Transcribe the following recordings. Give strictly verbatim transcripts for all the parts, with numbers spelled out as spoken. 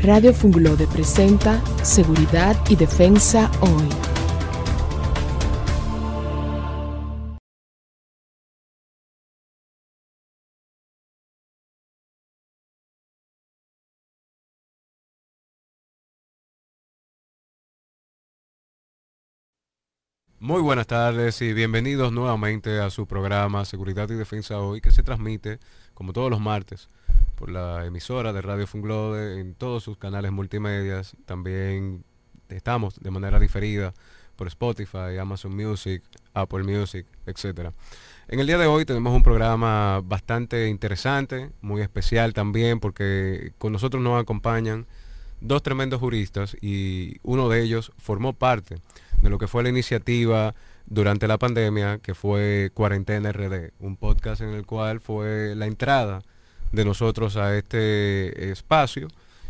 Radio Funglode presenta Seguridad y Defensa Hoy. Muy buenas tardes y bienvenidos nuevamente a su programa Seguridad y Defensa Hoy, que se transmite, como todos los martes, por la emisora de Radio Funglode en todos sus canales multimedia. También estamos de manera diferida por Spotify, Amazon Music, Apple Music, etcétera. En el día de hoy tenemos un programa bastante interesante, muy especial también, porque con nosotros nos acompañan dos tremendos juristas y uno de ellos formó parte de lo que fue la iniciativa durante la pandemia, que fue Cuarentena R D, un podcast en el cual fue la entrada de nosotros a este espacio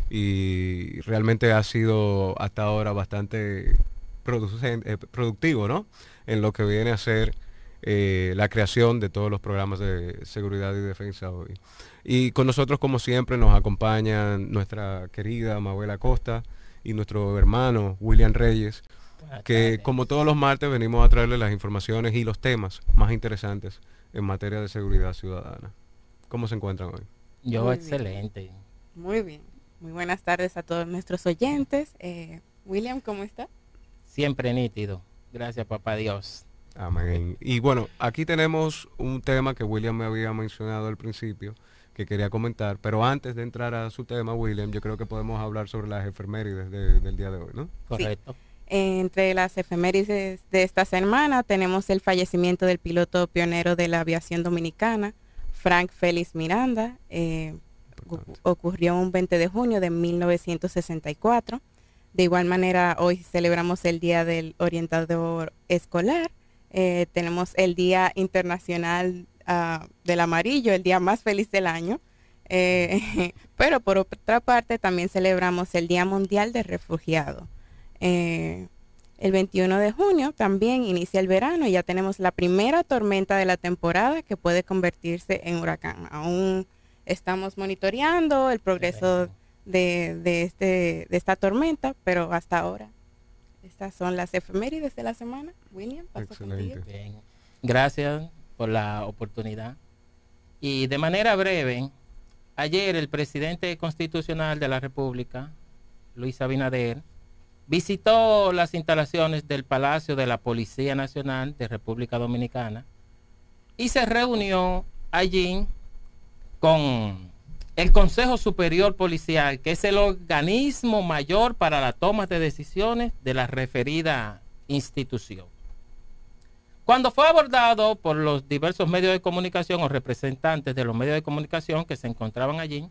y realmente ha sido hasta ahora bastante producente, eh, productivo, ¿no? En lo que viene a ser eh, la creación de todos los programas de seguridad y defensa hoy. Y con nosotros, como siempre, nos acompañan nuestra querida Mabel Acosta y nuestro hermano William Reyes, que como todos los martes venimos a traerles las informaciones y los temas más interesantes en materia de seguridad ciudadana. ¿Cómo se encuentran hoy? Yo Muy excelente. Bien. Muy bien. Muy buenas tardes a todos nuestros oyentes. Eh, William, ¿cómo está? Siempre nítido. Gracias, papá Dios. Amén. Y bueno, aquí tenemos un tema que William me había mencionado al principio, que quería comentar, pero antes de entrar a su tema, William, yo creo que podemos hablar sobre las efemérides de, del día de hoy, ¿no? Correcto. Sí. Entre las efemérides de esta semana tenemos el fallecimiento del piloto pionero de la aviación dominicana, Frank Félix Miranda. Eh, ocurrió un veinte de junio de mil novecientos sesenta y cuatro. De igual manera, hoy celebramos el Día del Orientador Escolar. Eh, tenemos el Día Internacional uh, del Amarillo, el día más feliz del año. Eh, pero por otra parte, también celebramos el Día Mundial del Refugiado. Eh, el veintiuno de junio también inicia el verano y ya tenemos la primera tormenta de la temporada que puede convertirse en huracán. Aún estamos monitoreando el progreso de, de, este, de esta tormenta, pero hasta ahora estas son las efemérides de la semana. William, paso contigo. Bien. Gracias por la oportunidad. Y de manera breve, ayer el presidente constitucional de la República, Luis Abinader, visitó las instalaciones del Palacio de la Policía Nacional de República Dominicana y se reunió allí con el Consejo Superior Policial, que es el organismo mayor para la toma de decisiones de la referida institución. Cuando fue abordado por los diversos medios de comunicación o representantes de los medios de comunicación que se encontraban allí,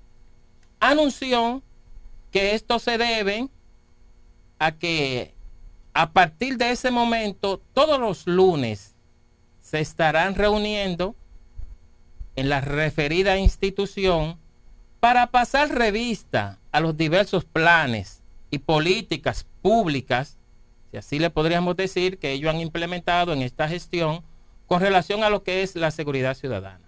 anunció que esto se debe a que a partir de ese momento todos los lunes se estarán reuniendo en la referida institución para pasar revista a los diversos planes y políticas públicas, si así le podríamos decir, que ellos han implementado en esta gestión con relación a lo que es la seguridad ciudadana.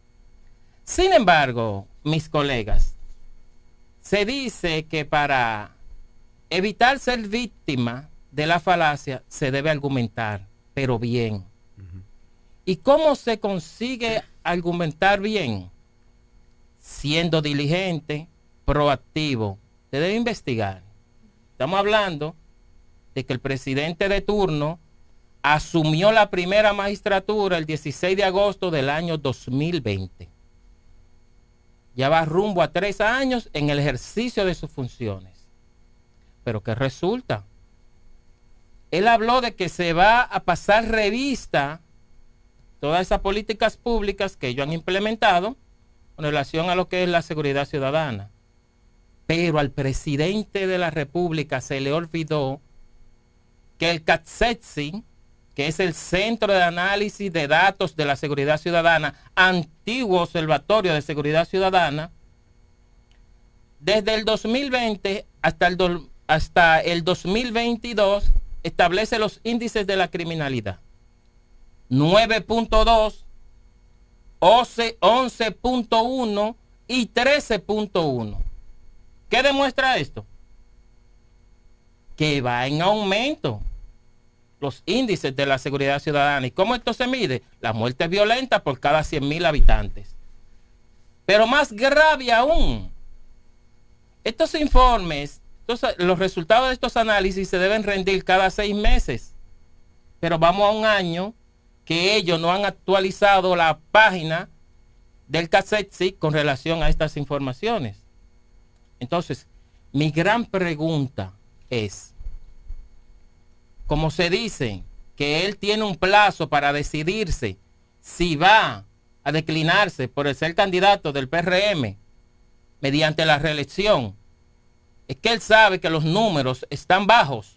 Sin embargo, mis colegas, se dice que para evitar ser víctima de la falacia se debe argumentar, pero bien. Uh-huh. ¿Y cómo se consigue argumentar bien? Siendo diligente, proactivo. Se debe investigar. Estamos hablando de que el presidente de turno asumió la primera magistratura el dieciséis de agosto del año dos mil veinte. Ya va rumbo a tres años en el ejercicio de sus funciones. Pero ¿qué resulta? Él habló de que se va a pasar revista todas esas políticas públicas que ellos han implementado con relación a lo que es la seguridad ciudadana. Pero al presidente de la República se le olvidó que el CATSETSI, que es el Centro de Análisis de Datos de la Seguridad Ciudadana, antiguo Observatorio de Seguridad Ciudadana, desde el dos mil veinte hasta el do, hasta el dos mil veintidós establece los índices de la criminalidad. nueve punto dos, once punto uno y trece punto uno. ¿Qué demuestra esto? Que va en aumento los índices de la seguridad ciudadana. ¿Y cómo esto se mide? Las muertes violentas por cada cien mil habitantes. Pero más grave aún, estos informes, estos, los resultados de estos análisis se deben rendir cada seis meses. Pero vamos a un año que ellos no han actualizado la página del C A C E T S I con relación a estas informaciones. Entonces, mi gran pregunta es, como se dice que él tiene un plazo para decidirse si va a declinarse por el ser candidato del P R M mediante la reelección, es que él sabe que los números están bajos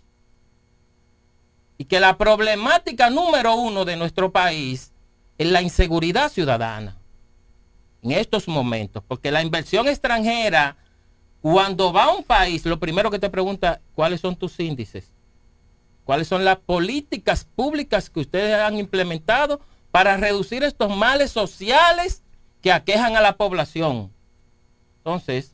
y que la problemática número uno de nuestro país es la inseguridad ciudadana en estos momentos, porque la inversión extranjera, cuando va a un país, lo primero que te pregunta, ¿cuáles son tus índices? ¿Cuáles son las políticas públicas que ustedes han implementado para reducir estos males sociales que aquejan a la población? Entonces,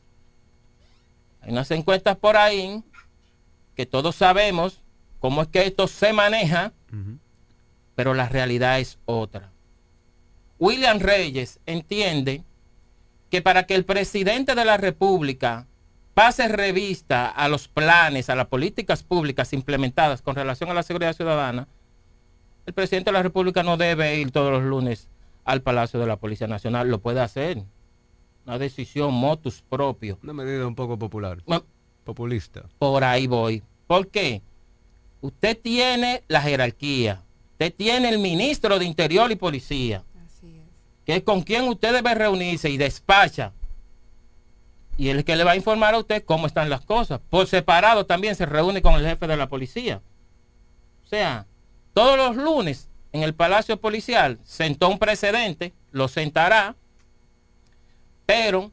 hay unas encuestas por ahí que todos sabemos cómo es que esto se maneja, uh-huh. pero la realidad es otra. William Reyes entiende que para que el presidente de la República pase revista a los planes, a las políticas públicas implementadas con relación a la seguridad ciudadana, el presidente de la República no debe ir todos los lunes al Palacio de la Policía Nacional. Lo puede hacer. Una decisión motus propio. Una medida un poco popular. Bueno, populista. Por ahí voy. ¿Por qué? Usted tiene la jerarquía. Usted tiene el ministro de Interior y Policía. Así es. Que es con quien usted debe reunirse y despacha. Y él es que le va a informar a usted cómo están las cosas. Por separado también se reúne con el jefe de la policía. O sea, todos los lunes en el Palacio Policial sentó un precedente, lo sentará, pero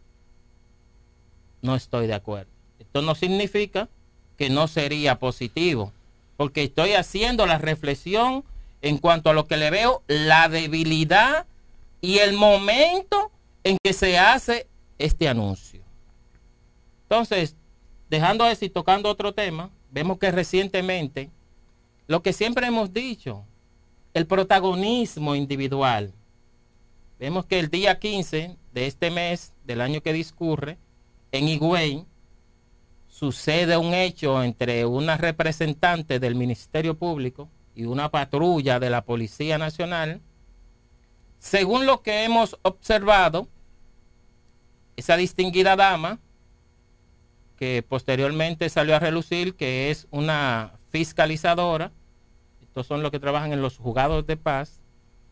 no estoy de acuerdo. Esto no significa que no sería positivo, porque estoy haciendo la reflexión en cuanto a lo que le veo, la debilidad y el momento en que se hace este anuncio. Entonces, dejando eso y tocando otro tema, vemos que recientemente, lo que siempre hemos dicho, el protagonismo individual. Vemos que el día quince de este mes, del año que discurre, en Higüey, sucede un hecho entre una representante del Ministerio Público y una patrulla de la Policía Nacional. Según lo que hemos observado, esa distinguida dama, que posteriormente salió a relucir que es una fiscalizadora, estos son los que trabajan en los juzgados de paz,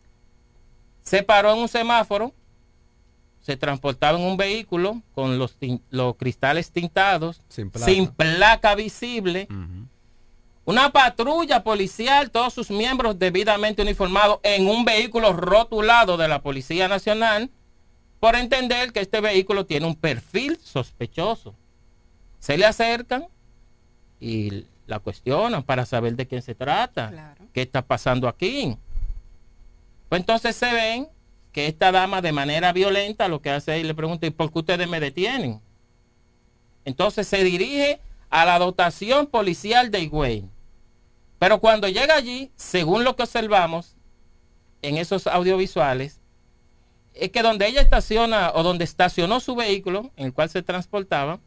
se paró en un semáforo, se transportaba en un vehículo con los, los cristales tintados, sin placa, sin placa visible, uh-huh. una patrulla policial, todos sus miembros debidamente uniformados en un vehículo rotulado de la Policía Nacional, por entender que este vehículo tiene un perfil sospechoso. Se le acercan y la cuestionan para saber de quién se trata, claro. qué está pasando aquí. Pues entonces se ven que esta dama de manera violenta lo que hace es le pregunta, ¿y por qué ustedes me detienen? Entonces se dirige a la dotación policial de Higüey. Pero cuando llega allí, según lo que observamos en esos audiovisuales, es que donde ella estaciona o donde estacionó su vehículo, en el cual se transportaba,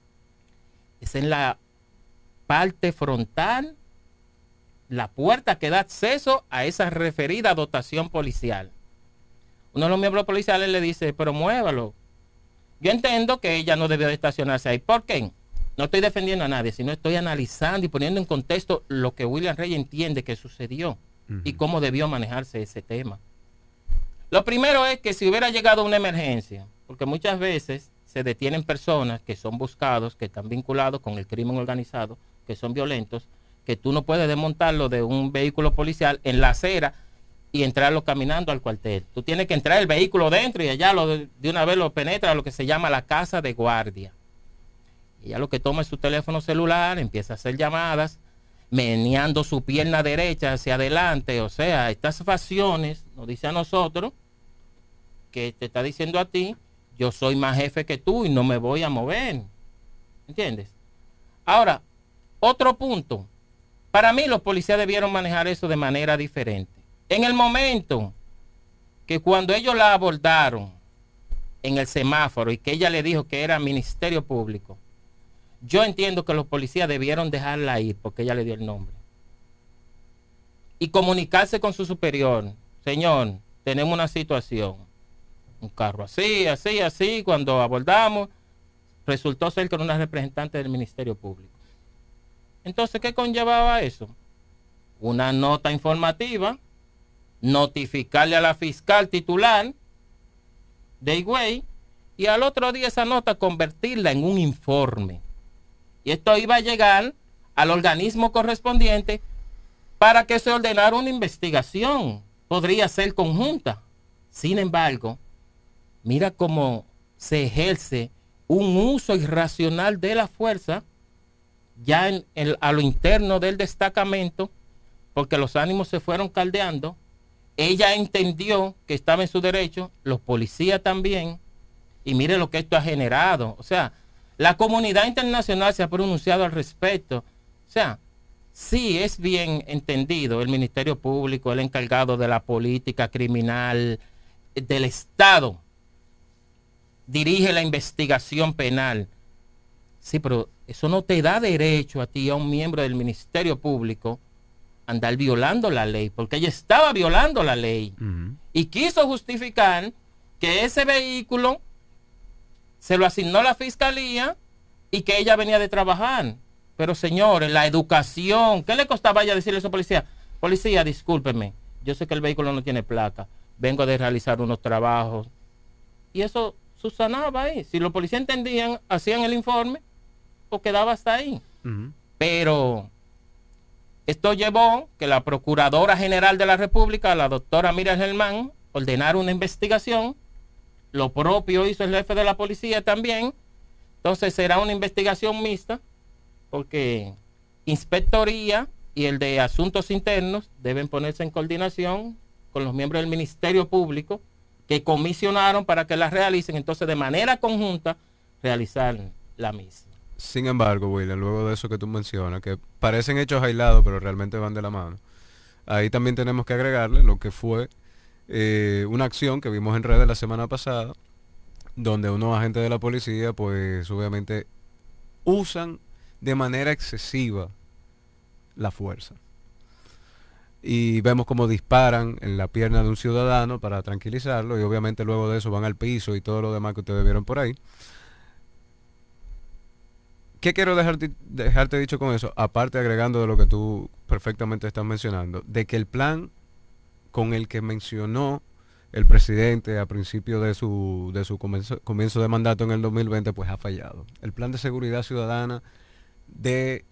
es en la parte frontal, la puerta que da acceso a esa referida dotación policial. Uno de los miembros policiales le dice, pero muévalo. Yo entiendo que ella no debió de estacionarse ahí. ¿Por qué? No estoy defendiendo a nadie, sino estoy analizando y poniendo en contexto lo que William Reyes entiende que sucedió uh-huh. y cómo debió manejarse ese tema. Lo primero es que si hubiera llegado una emergencia, porque muchas veces se detienen personas que son buscados, que están vinculados con el crimen organizado, que son violentos, que tú no puedes desmontarlo de un vehículo policial en la acera y entrarlo caminando al cuartel. Tú tienes que entrar el vehículo dentro y allá lo de, de una vez lo penetra a lo que se llama la casa de guardia. Y ya lo que toma es su teléfono celular, empieza a hacer llamadas, meneando su pierna derecha hacia adelante. O sea, estas facciones nos dice a nosotros que te está diciendo a ti, yo soy más jefe que tú y no me voy a mover. ¿Entiendes? Ahora, otro punto. Para mí los policías debieron manejar eso de manera diferente. En el momento que cuando ellos la abordaron en el semáforo y que ella le dijo que era Ministerio Público, yo entiendo que los policías debieron dejarla ir porque ella le dio el nombre. Y comunicarse con su superior. Señor, tenemos una situación. Un carro así, así, así. Cuando abordamos, resultó ser con una representante del Ministerio Público. Entonces, ¿qué conllevaba eso? Una nota informativa, notificarle a la fiscal titular de Higüey y al otro día esa nota convertirla en un informe. Y esto iba a llegar al organismo correspondiente para que se ordenara una investigación. Podría ser conjunta. Sin embargo, mira cómo se ejerce un uso irracional de la fuerza ya en el, a lo interno del destacamento, porque los ánimos se fueron caldeando. Ella entendió que estaba en su derecho, los policías también, y mire lo que esto ha generado. O sea, la comunidad internacional se ha pronunciado al respecto. O sea, sí es bien entendido el Ministerio Público, el encargado de la política criminal del Estado, dirige la investigación penal. Sí, pero eso no te da derecho a ti, a un miembro del Ministerio Público, andar violando la ley, porque ella estaba violando la ley. Uh-huh. Y quiso justificar que ese vehículo se lo asignó la fiscalía y que ella venía de trabajar. Pero señores, la educación, ¿qué le costaba a ella decirle a esa policía? Policía, discúlpeme, yo sé que el vehículo no tiene placa, vengo de realizar unos trabajos. Y eso subsanaba ahí. Si los policías entendían, hacían el informe, o quedaba hasta ahí. Uh-huh. Pero esto llevó que la Procuradora General de la República, la doctora Miriam Germán, ordenara una investigación. Lo propio hizo el jefe de la policía también. Entonces será una investigación mixta, porque Inspectoría y el de Asuntos Internos deben ponerse en coordinación con los miembros del Ministerio Público que comisionaron para que la realicen. Entonces, de manera conjunta, realizar la misma. Sin embargo, William, luego de eso que tú mencionas, que parecen hechos aislados, pero realmente van de la mano, ahí también tenemos que agregarle lo que fue eh, una acción que vimos en redes la semana pasada, donde unos agentes de la policía, pues obviamente usan de manera excesiva la fuerza. Y vemos cómo disparan en la pierna de un ciudadano para tranquilizarlo, y obviamente luego de eso van al piso y todo lo demás que ustedes vieron por ahí. ¿Qué quiero dejarte, dejarte dicho con eso? Aparte, agregando de lo que tú perfectamente estás mencionando, de que el plan con el que mencionó el presidente a principio de su, de su comienzo, comienzo de mandato en el dos mil veinte, pues ha fallado. El plan de seguridad ciudadana de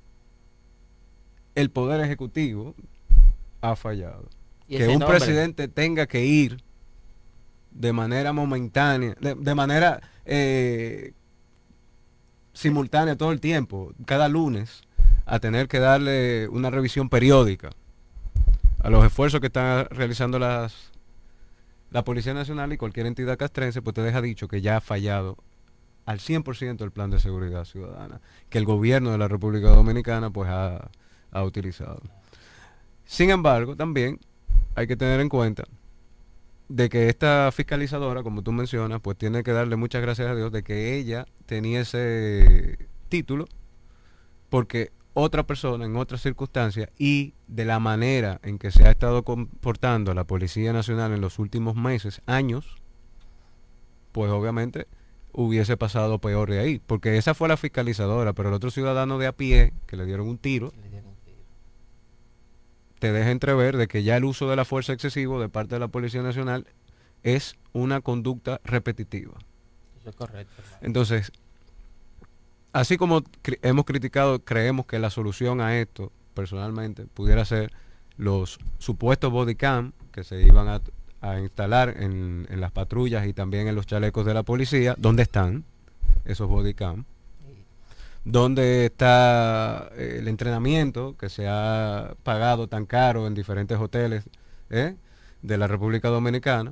el Poder Ejecutivo ha fallado. Que un nombre? presidente tenga que ir de manera momentánea, de, de manera eh, simultánea todo el tiempo, cada lunes, a tener que darle una revisión periódica a los esfuerzos que están realizando las la Policía Nacional y cualquier entidad castrense, pues te deja dicho que ya ha fallado al cien por ciento el plan de seguridad ciudadana que el gobierno de la República Dominicana pues ha, ha utilizado. Sin embargo, también hay que tener en cuenta de que esta fiscalizadora, como tú mencionas, pues tiene que darle muchas gracias a Dios de que ella tenía ese título, porque otra persona en otras circunstancias y de la manera en que se ha estado comportando la Policía Nacional en los últimos meses, años, pues obviamente hubiese pasado peor de ahí, porque esa fue la fiscalizadora, pero el otro ciudadano de a pie que le dieron un tiro, le dieron un tiro. Te deja entrever de que ya el uso de la fuerza excesivo de parte de la Policía Nacional es una conducta repetitiva. Eso es correcto, hermano. Entonces, así como cri- hemos criticado, creemos que la solución a esto, personalmente, pudiera ser los supuestos bodycam que se iban a, a instalar en, en las patrullas y también en los chalecos de la policía. ¿Dónde están esos bodycam? ¿Dónde está eh, el entrenamiento que se ha pagado tan caro en diferentes hoteles eh, de la República Dominicana?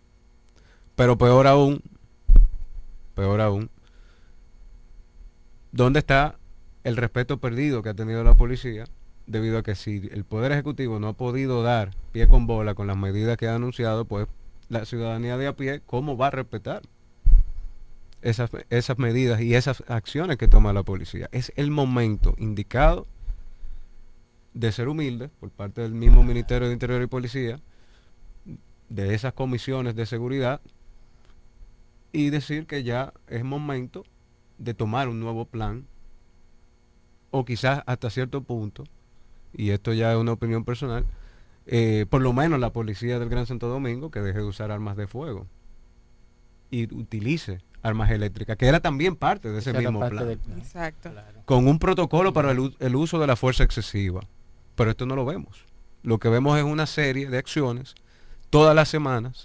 Pero peor aún, peor aún, ¿Dónde está el respeto perdido que ha tenido la policía? Debido a que si el Poder Ejecutivo no ha podido dar pie con bola con las medidas que ha anunciado, pues la ciudadanía de a pie, ¿cómo va a respetar esas, esas medidas y esas acciones que toma la policía? Es el momento indicado de ser humilde por parte del mismo Ministerio de Interior y Policía, de esas comisiones de seguridad, y decir que ya es momento de tomar un nuevo plan, o quizás hasta cierto punto, y esto ya es una opinión personal, eh, por lo menos la policía del Gran Santo Domingo que deje de usar armas de fuego y utilice armas eléctricas, que era también parte de ese Esa era mismo parte plan, del plan. Exacto. Claro. con un protocolo para el, u- el uso de la fuerza excesiva. Pero esto no lo vemos. Lo que vemos es una serie de acciones todas las semanas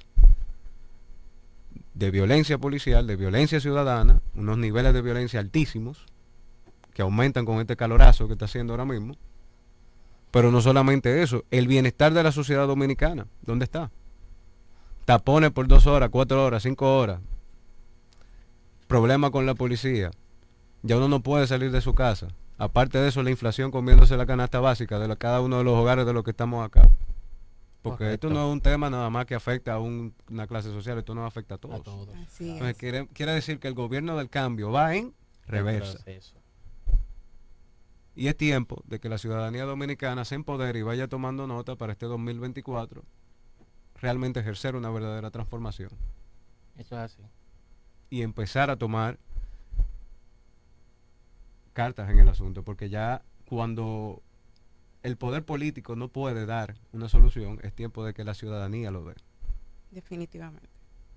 de violencia policial, de violencia ciudadana, unos niveles de violencia altísimos que aumentan con este calorazo que está haciendo ahora mismo. Pero no solamente eso, el bienestar de la sociedad dominicana, ¿dónde está? Tapones por dos horas, cuatro horas, cinco horas. Problema con la policía. Ya uno no puede salir de su casa. Aparte de eso, la inflación comiéndose la canasta básica de la- cada uno de los hogares de los que estamos acá. Porque Correcto. esto no es un tema nada más que afecta a un- una clase social, esto nos afecta a todos. A todos. Así Entonces, es. quiere, quiere decir que el gobierno del cambio va en reversa. Proceso. Y es tiempo de que la ciudadanía dominicana se empodere y vaya tomando nota para este dos mil veinticuatro, realmente ejercer una verdadera transformación Eso es así. y empezar a tomar cartas en el asunto, porque ya cuando el poder político no puede dar una solución, es tiempo de que la ciudadanía lo dé. Definitivamente.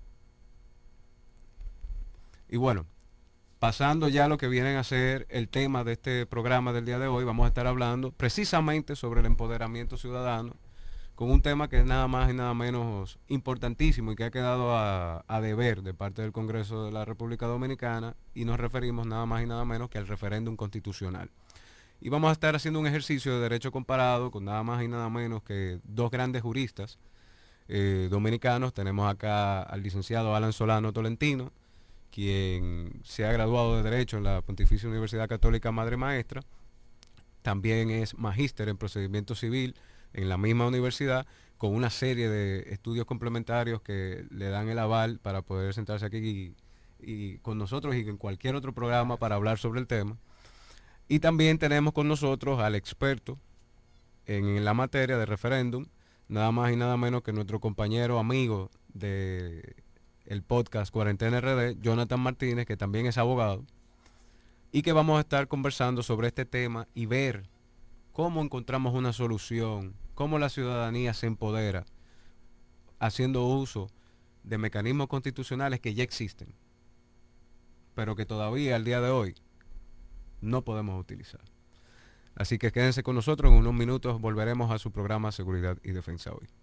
Y bueno, pasando ya a lo que vienen a ser el tema de este programa del día de hoy, vamos a estar hablando precisamente sobre el empoderamiento ciudadano, con un tema que es nada más y nada menos importantísimo y que ha quedado a, a deber de parte del Congreso de la República Dominicana, y nos referimos nada más y nada menos que al referéndum constitucional. Y vamos a estar haciendo un ejercicio de derecho comparado con nada más y nada menos que dos grandes juristas eh, dominicanos. Tenemos acá al licenciado Alan Solano Tolentino, quien se ha graduado de Derecho en la Pontificia Universidad Católica Madre Maestra. También es magíster en procedimiento civil en la misma universidad, con una serie de estudios complementarios que le dan el aval para poder sentarse aquí y, y con nosotros y en cualquier otro programa para hablar sobre el tema. Y también tenemos con nosotros al experto en, en la materia de referéndum, nada más y nada menos que nuestro compañero amigo de el podcast Cuarentena R D, Jonathan Martínez, que también es abogado, y que vamos a estar conversando sobre este tema y ver cómo encontramos una solución, cómo la ciudadanía se empodera haciendo uso de mecanismos constitucionales que ya existen, pero que todavía al día de hoy no podemos utilizar. Así que quédense con nosotros, en unos minutos volveremos a su programa Seguridad y Defensa Hoy.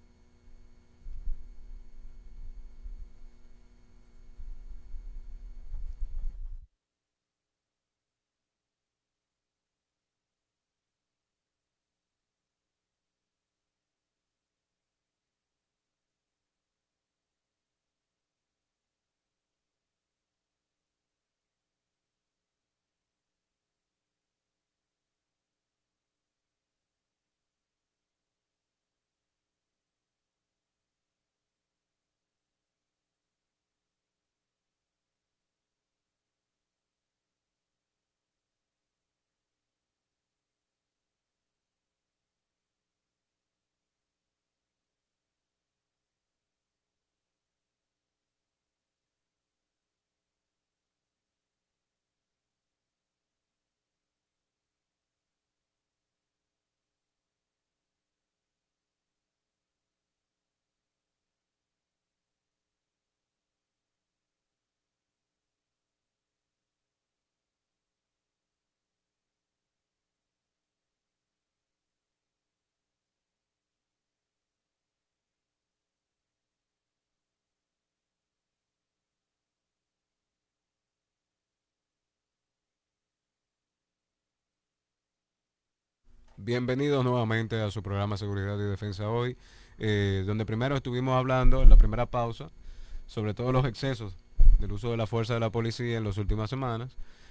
Bienvenidos nuevamente a su programa Seguridad y Defensa Hoy, eh, donde primero estuvimos hablando en la primera pausa sobre todos los excesos del uso de la fuerza de la policía en las últimas semanas,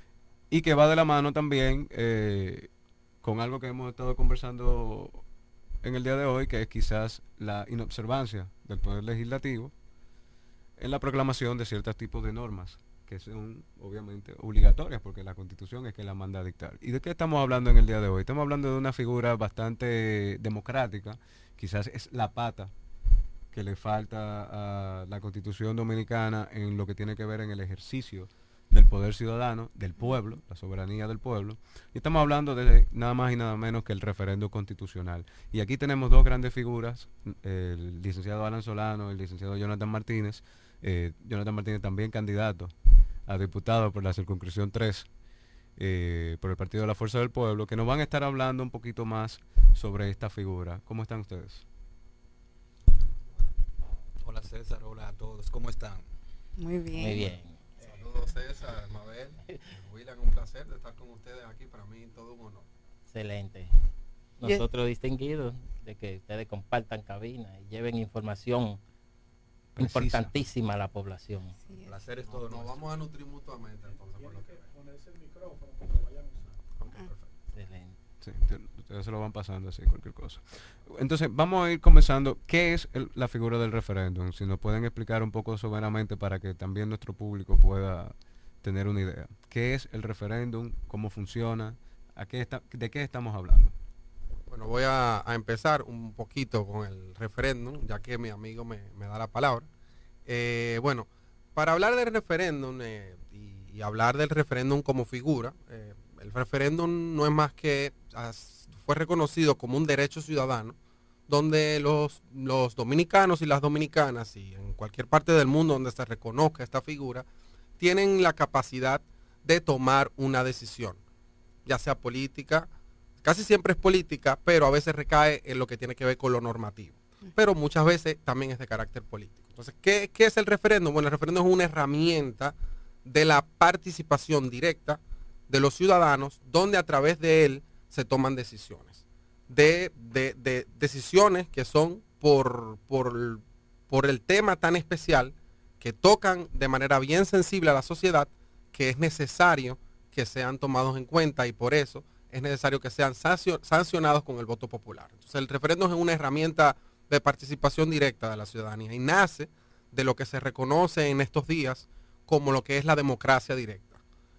y que va de la mano también eh, con algo que hemos estado conversando en el día de hoy, que es quizás la inobservancia del Poder Legislativo en la proclamación de ciertos tipos de normas que son obviamente obligatorias porque la Constitución es que la manda a dictar. ¿Y de qué estamos hablando en el día de hoy? Estamos hablando de una figura bastante democrática, quizás es la pata que le falta a la Constitución Dominicana en lo que tiene que ver en el ejercicio del poder ciudadano, del pueblo, la soberanía del pueblo. Y estamos hablando de nada más y nada menos que el referendo constitucional. Y aquí tenemos dos grandes figuras, el licenciado Alan Solano, el licenciado Jonathan Martínez. Eh, Jonathan Martínez también candidato a diputado por la circunscripción tres, eh, por el Partido de la Fuerza del Pueblo, que nos van a estar hablando un poquito más sobre esta figura. ¿Cómo están ustedes? Hola César, hola a todos, ¿cómo están? Muy bien. Muy bien. Saludos César, Mabel, William, un placer de estar con ustedes aquí, para mí todo un honor. Excelente. Nosotros distinguidos de que ustedes compartan cabina y lleven información precisa, importantísima a la población. Sí, el placer es todo. Nos, nos vamos a nutrir mutuamente entonces por lo que ponerse el micrófono cuando vayan a usar. Okay, perfecto. Excelente. Sí, ustedes se lo van pasando así, cualquier cosa. Entonces, vamos a ir comenzando. ¿Qué es el, la figura del referéndum? Si nos pueden explicar un poco someramente para que también nuestro público pueda tener una idea. ¿Qué es el referéndum? ¿Cómo funciona? ¿A qué está, ¿De qué estamos hablando? Bueno, voy a, a empezar un poquito con el referéndum, ya que mi amigo me, me da la palabra. Eh, bueno, para hablar del referéndum eh, y, y hablar del referéndum como figura, eh, el referéndum no es más que, as, fue reconocido como un derecho ciudadano, donde los, los dominicanos y las dominicanas, y en cualquier parte del mundo donde se reconozca esta figura, tienen la capacidad de tomar una decisión, ya sea política, casi siempre es política, pero a veces recae en lo que tiene que ver con lo normativo, pero muchas veces también es de carácter político. Entonces, ¿qué, qué es el referéndum? Bueno, el referéndum es una herramienta de la participación directa de los ciudadanos, donde a través de él se toman decisiones. De, de, de decisiones que son por, por, por el tema tan especial, que tocan de manera bien sensible a la sociedad, que es necesario que sean tomados en cuenta, y por eso es necesario que sean sancionados con el voto popular. Entonces, el referéndum es una herramienta de participación directa de la ciudadanía y nace de lo que se reconoce en estos días como lo que es la democracia directa.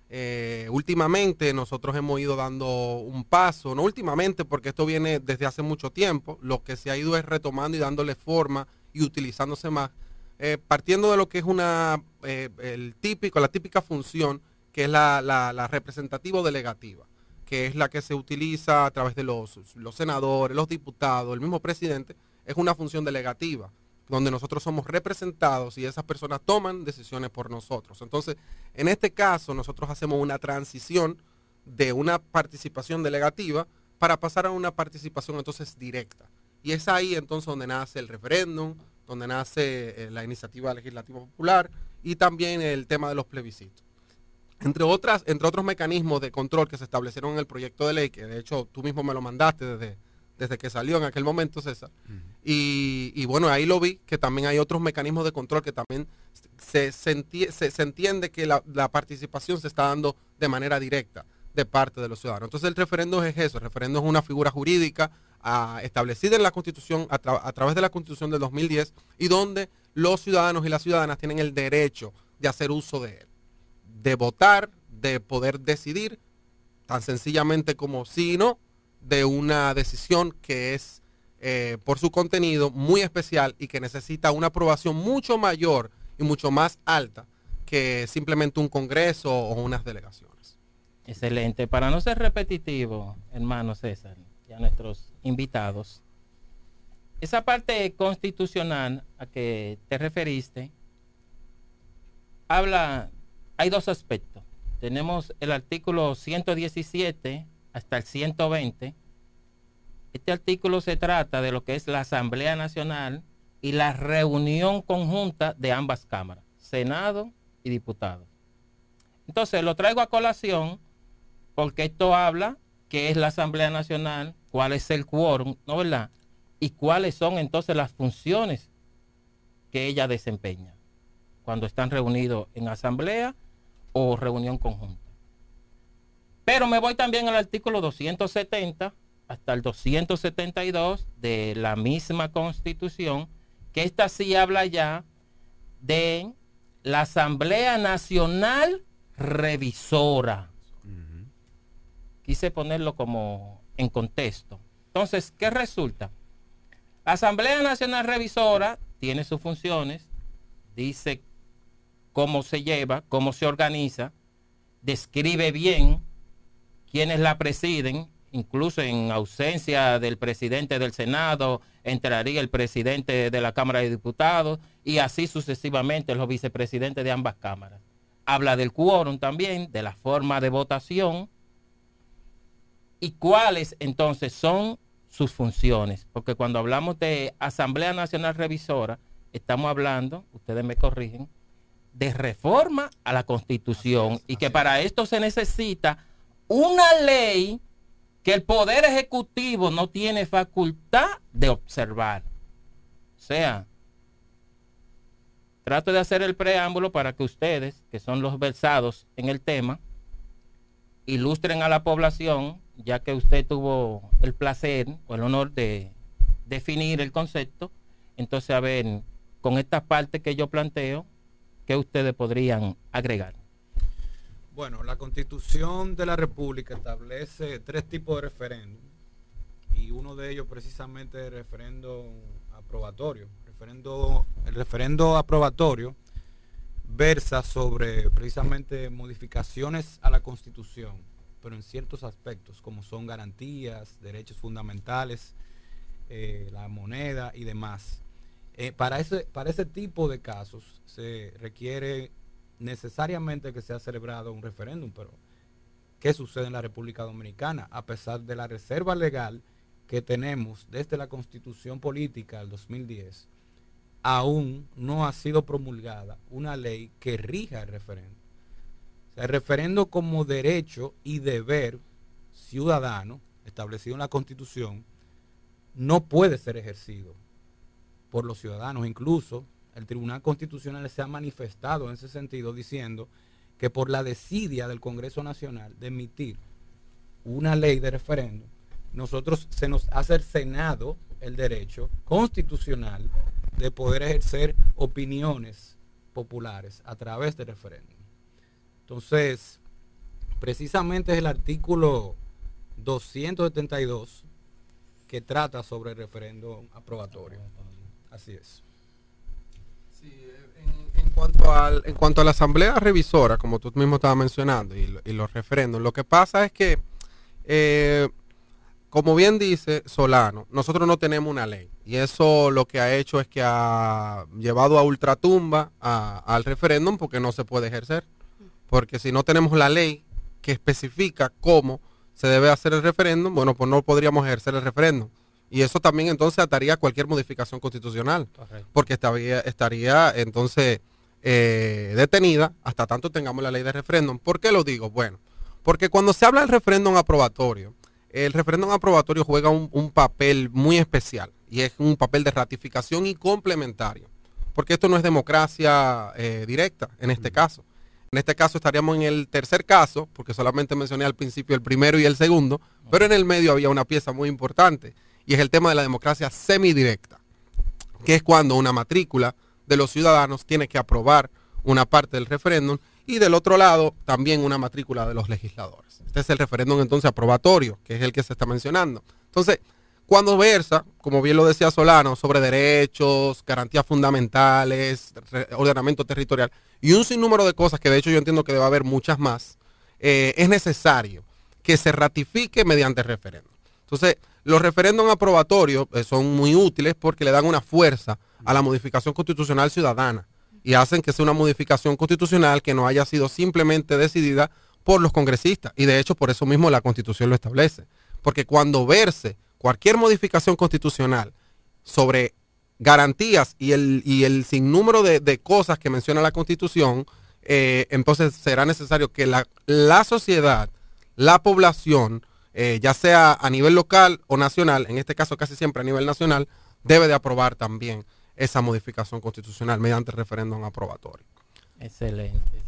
Eh, últimamente nosotros hemos ido dando un paso, no últimamente porque esto viene desde hace mucho tiempo, lo que se ha ido es retomando y dándole forma y utilizándose más, eh, partiendo de lo que es una, eh, el típico, la típica función que es la, la, la representativa o delegativa, que es la que se utiliza a través de los, los senadores, los diputados, el mismo presidente. Es una función delegativa, donde nosotros somos representados y esas personas toman decisiones por nosotros. Entonces, en este caso, nosotros hacemos una transición de una participación delegativa para pasar a una participación entonces directa. Y es ahí entonces donde nace el referéndum, donde nace eh, la iniciativa legislativa popular y también el tema de los plebiscitos. Entre, otras, entre otros mecanismos de control que se establecieron en el proyecto de ley, que de hecho tú mismo me lo mandaste desde, desde que salió en aquel momento, César, uh-huh. y, y bueno, ahí lo vi, que también hay otros mecanismos de control que también se, se, enti se, se entiende que la, la participación se está dando de manera directa de parte de los ciudadanos. Entonces el referéndum es eso, el referéndum es una figura jurídica uh, establecida en la Constitución, a, tra a través de la Constitución del dos mil diez, y donde los ciudadanos y las ciudadanas tienen el derecho de hacer uso de él, de votar, de poder decidir, tan sencillamente como sí y no, de una decisión que es, eh, por su contenido, muy especial y que necesita una aprobación mucho mayor y mucho más alta que simplemente un congreso o unas delegaciones. Excelente. Para no ser repetitivo, hermano César, y a nuestros invitados, esa parte constitucional a que te referiste, habla... Hay dos aspectos. Tenemos el artículo ciento diecisiete hasta el ciento veinte. Este artículo se trata de lo que es la Asamblea Nacional y la reunión conjunta de ambas cámaras, Senado y diputados. Entonces lo traigo a colación porque esto habla qué es la Asamblea Nacional, cuál es el quórum, ¿no verdad? Y cuáles son entonces las funciones que ella desempeña cuando están reunidos en asamblea o reunión conjunta. Pero me voy también al artículo doscientos setenta hasta el doscientos setenta y dos de la misma Constitución, que esta sí habla ya de la Asamblea Nacional Revisora. Uh-huh. Quise ponerlo como en contexto. Entonces, ¿qué resulta? La Asamblea Nacional Revisora tiene sus funciones, dice cómo se lleva, cómo se organiza, describe bien quiénes la presiden, incluso en ausencia del presidente del Senado, entraría el presidente de la Cámara de Diputados y así sucesivamente los vicepresidentes de ambas cámaras. Habla del quórum también, de la forma de votación y cuáles entonces son sus funciones. Porque cuando hablamos de Asamblea Nacional Revisora, estamos hablando, ustedes me corrigen, de reforma a la Constitución. Así es, y que para esto se necesita una ley que el Poder Ejecutivo no tiene facultad de observar. O sea, trato de hacer el preámbulo para que ustedes, que son los versados en el tema, ilustren a la población, ya que usted tuvo el placer o el honor de definir el concepto. Entonces, a ver, con esta parte que yo planteo, ¿qué ustedes podrían agregar? Bueno, la Constitución de la República establece tres tipos de referéndum y uno de ellos precisamente es el referendo aprobatorio. Referendo, el referendo aprobatorio versa sobre precisamente modificaciones a la Constitución, pero en ciertos aspectos como son garantías, derechos fundamentales, eh, la moneda y demás. Eh, para, ese, para ese tipo de casos se requiere necesariamente que sea celebrado un referéndum, pero ¿qué sucede en la República Dominicana? A pesar de la reserva legal que tenemos desde la Constitución Política del dos mil diez, aún no ha sido promulgada una ley que rija el referéndum. O sea, el referéndum como derecho y deber ciudadano establecido en la Constitución no puede ser ejercido por los ciudadanos. Incluso el Tribunal Constitucional se ha manifestado en ese sentido diciendo que por la desidia del Congreso Nacional de emitir una ley de referéndum, nosotros se nos ha cercenado el derecho constitucional de poder ejercer opiniones populares a través del referéndum. Entonces, precisamente es el artículo doscientos setenta y dos que trata sobre el referéndum aprobatorio. Así es. Sí, en, en, cuanto al, en cuanto a la Asamblea Revisora, como tú mismo estabas mencionando, y, y los referéndums, lo que pasa es que, eh, como bien dice Solano, nosotros no tenemos una ley. Y eso lo que ha hecho es que ha llevado a ultratumba a, al referéndum porque no se puede ejercer. Porque si no tenemos la ley que especifica cómo se debe hacer el referéndum, bueno, pues no podríamos ejercer el referéndum. Y eso también entonces ataría cualquier modificación constitucional. Correcto. Porque estaría, estaría entonces eh, detenida hasta tanto tengamos la ley de referéndum. ¿Por qué lo digo? Bueno, porque cuando se habla del referéndum aprobatorio, el referéndum aprobatorio juega un, un papel muy especial y es un papel de ratificación y complementario. Porque esto no es democracia eh, directa en este mm. caso. En este caso estaríamos en el tercer caso, porque solamente mencioné al principio el primero y el segundo, okay. Pero en el medio había una pieza muy importante. Y es el tema de la democracia semidirecta, que es cuando una matrícula de los ciudadanos tiene que aprobar una parte del referéndum y del otro lado también una matrícula de los legisladores. Este es el referéndum entonces aprobatorio, que es el que se está mencionando. Entonces, cuando versa, como bien lo decía Solano, sobre derechos, garantías fundamentales, ordenamiento territorial y un sinnúmero de cosas que de hecho yo entiendo que debe haber muchas más, eh, es necesario que se ratifique mediante referéndum. Entonces, los referéndums aprobatorios eh, son muy útiles porque le dan una fuerza a la modificación constitucional ciudadana y hacen que sea una modificación constitucional que no haya sido simplemente decidida por los congresistas. Y de hecho, por eso mismo la Constitución lo establece. Porque cuando verse cualquier modificación constitucional sobre garantías y el, y el sinnúmero de, de cosas que menciona la Constitución, eh, entonces será necesario que la, la sociedad, la población, Eh, ya sea a nivel local o nacional, en este caso casi siempre a nivel nacional, debe de aprobar también esa modificación constitucional mediante referéndum aprobatorio. Excelente, excelente.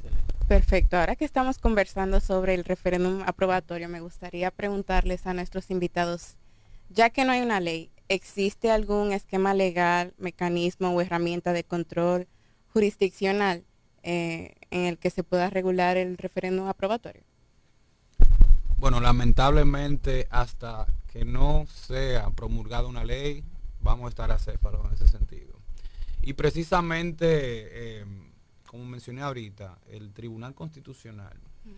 Perfecto. Ahora que estamos conversando sobre el referéndum aprobatorio, me gustaría preguntarles a nuestros invitados, ya que no hay una ley, ¿existe algún esquema legal, mecanismo o herramienta de control jurisdiccional eh, en el que se pueda regular el referéndum aprobatorio? Bueno, lamentablemente hasta que no sea promulgada una ley, vamos a estar acéfalos en ese sentido. Y precisamente, eh, como mencioné ahorita, el Tribunal Constitucional,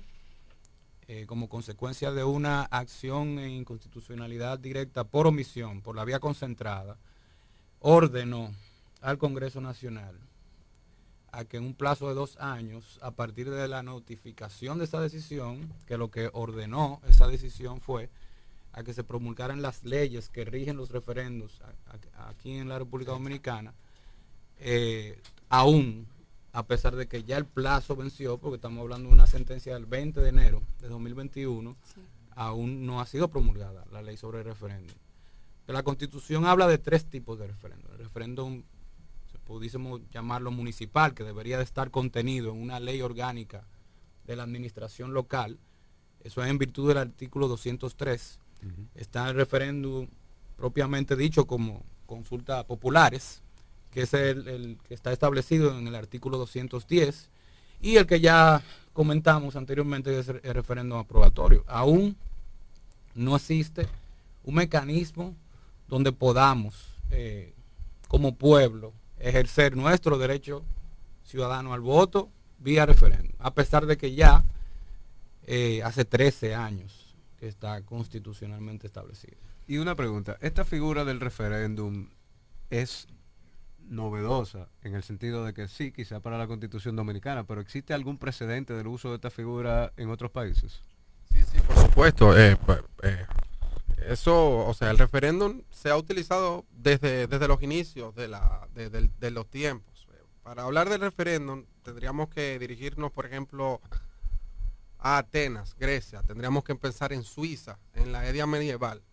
eh, como consecuencia de una acción en inconstitucionalidad directa por omisión, por la vía concentrada, ordenó al Congreso Nacional a que en un plazo de dos años, a partir de la notificación de esa decisión, que lo que ordenó esa decisión fue a que se promulgaran las leyes que rigen los referendos a, a, aquí en la República Dominicana, eh, aún a pesar de que ya el plazo venció, porque estamos hablando de una sentencia del veinte de enero de dos mil veintiuno, sí. Aún no ha sido promulgada la ley sobre el referéndum. La Constitución habla de tres tipos de referéndum. El referéndum, pudiésemos llamarlo municipal, que debería de estar contenido en una ley orgánica de la administración local. Eso es en virtud del artículo doscientos tres. Uh-huh. Está el referéndum propiamente dicho como consultas populares, que es el, el que está establecido en el artículo doscientos diez, y el que ya comentamos anteriormente, es el referéndum aprobatorio. Aún no existe un mecanismo donde podamos, eh, como pueblo, ejercer nuestro derecho ciudadano al voto vía referéndum, a pesar de que ya eh, hace trece años que está constitucionalmente establecido. Y una pregunta, ¿esta figura del referéndum es novedosa en el sentido de que sí, quizá para la Constitución Dominicana, pero existe algún precedente del uso de esta figura en otros países? Sí, sí, por supuesto. Eh, pues, eh, eso, o sea, el referéndum se ha utilizado desde, desde los inicios de, la, de, de, de los tiempos. Para hablar del referéndum tendríamos que dirigirnos, por ejemplo, a Atenas, Grecia. Tendríamos que pensar en Suiza, en la Edad medieval,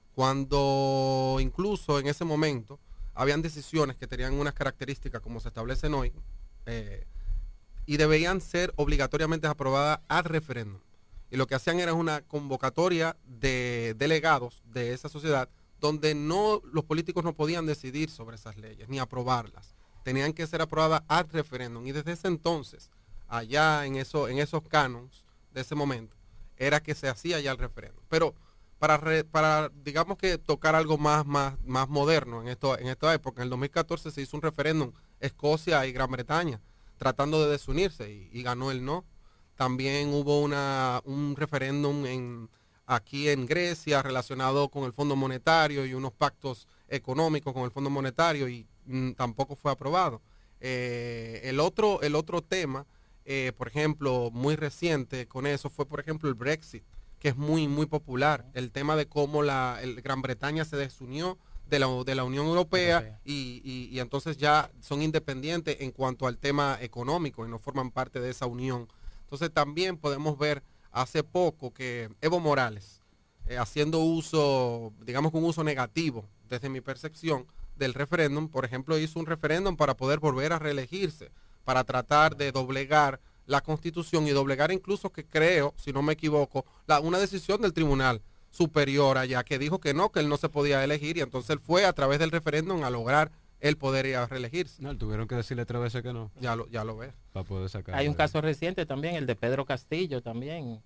cuando incluso en ese momento habían decisiones que tenían unas características como se establecen hoy, eh, y debían ser obligatoriamente aprobadas al referéndum. Y lo que hacían era una convocatoria de delegados de esa sociedad donde no, los políticos no podían decidir sobre esas leyes ni aprobarlas. Tenían que ser aprobadas al referéndum. Y desde ese entonces, allá en, eso, en esos cánones de ese momento, era que se hacía ya el referéndum. Pero para, re, para digamos que tocar algo más, más, más moderno en, esto, en esta época, en el dos mil catorce se hizo un referéndum Escocia y Gran Bretaña tratando de desunirse y, y ganó el no. También hubo una, un referéndum en, aquí en Grecia relacionado con el Fondo Monetario y unos pactos económicos con el Fondo Monetario y mm, tampoco fue aprobado. Eh, el, otro, el otro tema, eh, por ejemplo, muy reciente con eso fue, por ejemplo, el Brexit, que es muy, muy popular. El tema de cómo la el Gran Bretaña se desunió de la, de la Unión Europea, Europea. Y, y, y entonces ya son independientes en cuanto al tema económico y no forman parte de esa unión. Entonces también podemos ver hace poco que Evo Morales, eh, haciendo uso, digamos que un uso negativo desde mi percepción del referéndum, por ejemplo, hizo un referéndum para poder volver a reelegirse, para tratar de doblegar la Constitución y doblegar incluso, que creo, si no me equivoco, la, una decisión del Tribunal Superior allá que dijo que no, que él no se podía elegir, y entonces él fue a través del referéndum a lograr el poder ir a reelegirse. No, tuvieron que decirle tres veces que no. Ya lo, ya lo ves. Para poder sacar. Hay un caso reciente también, el de Pedro Castillo también.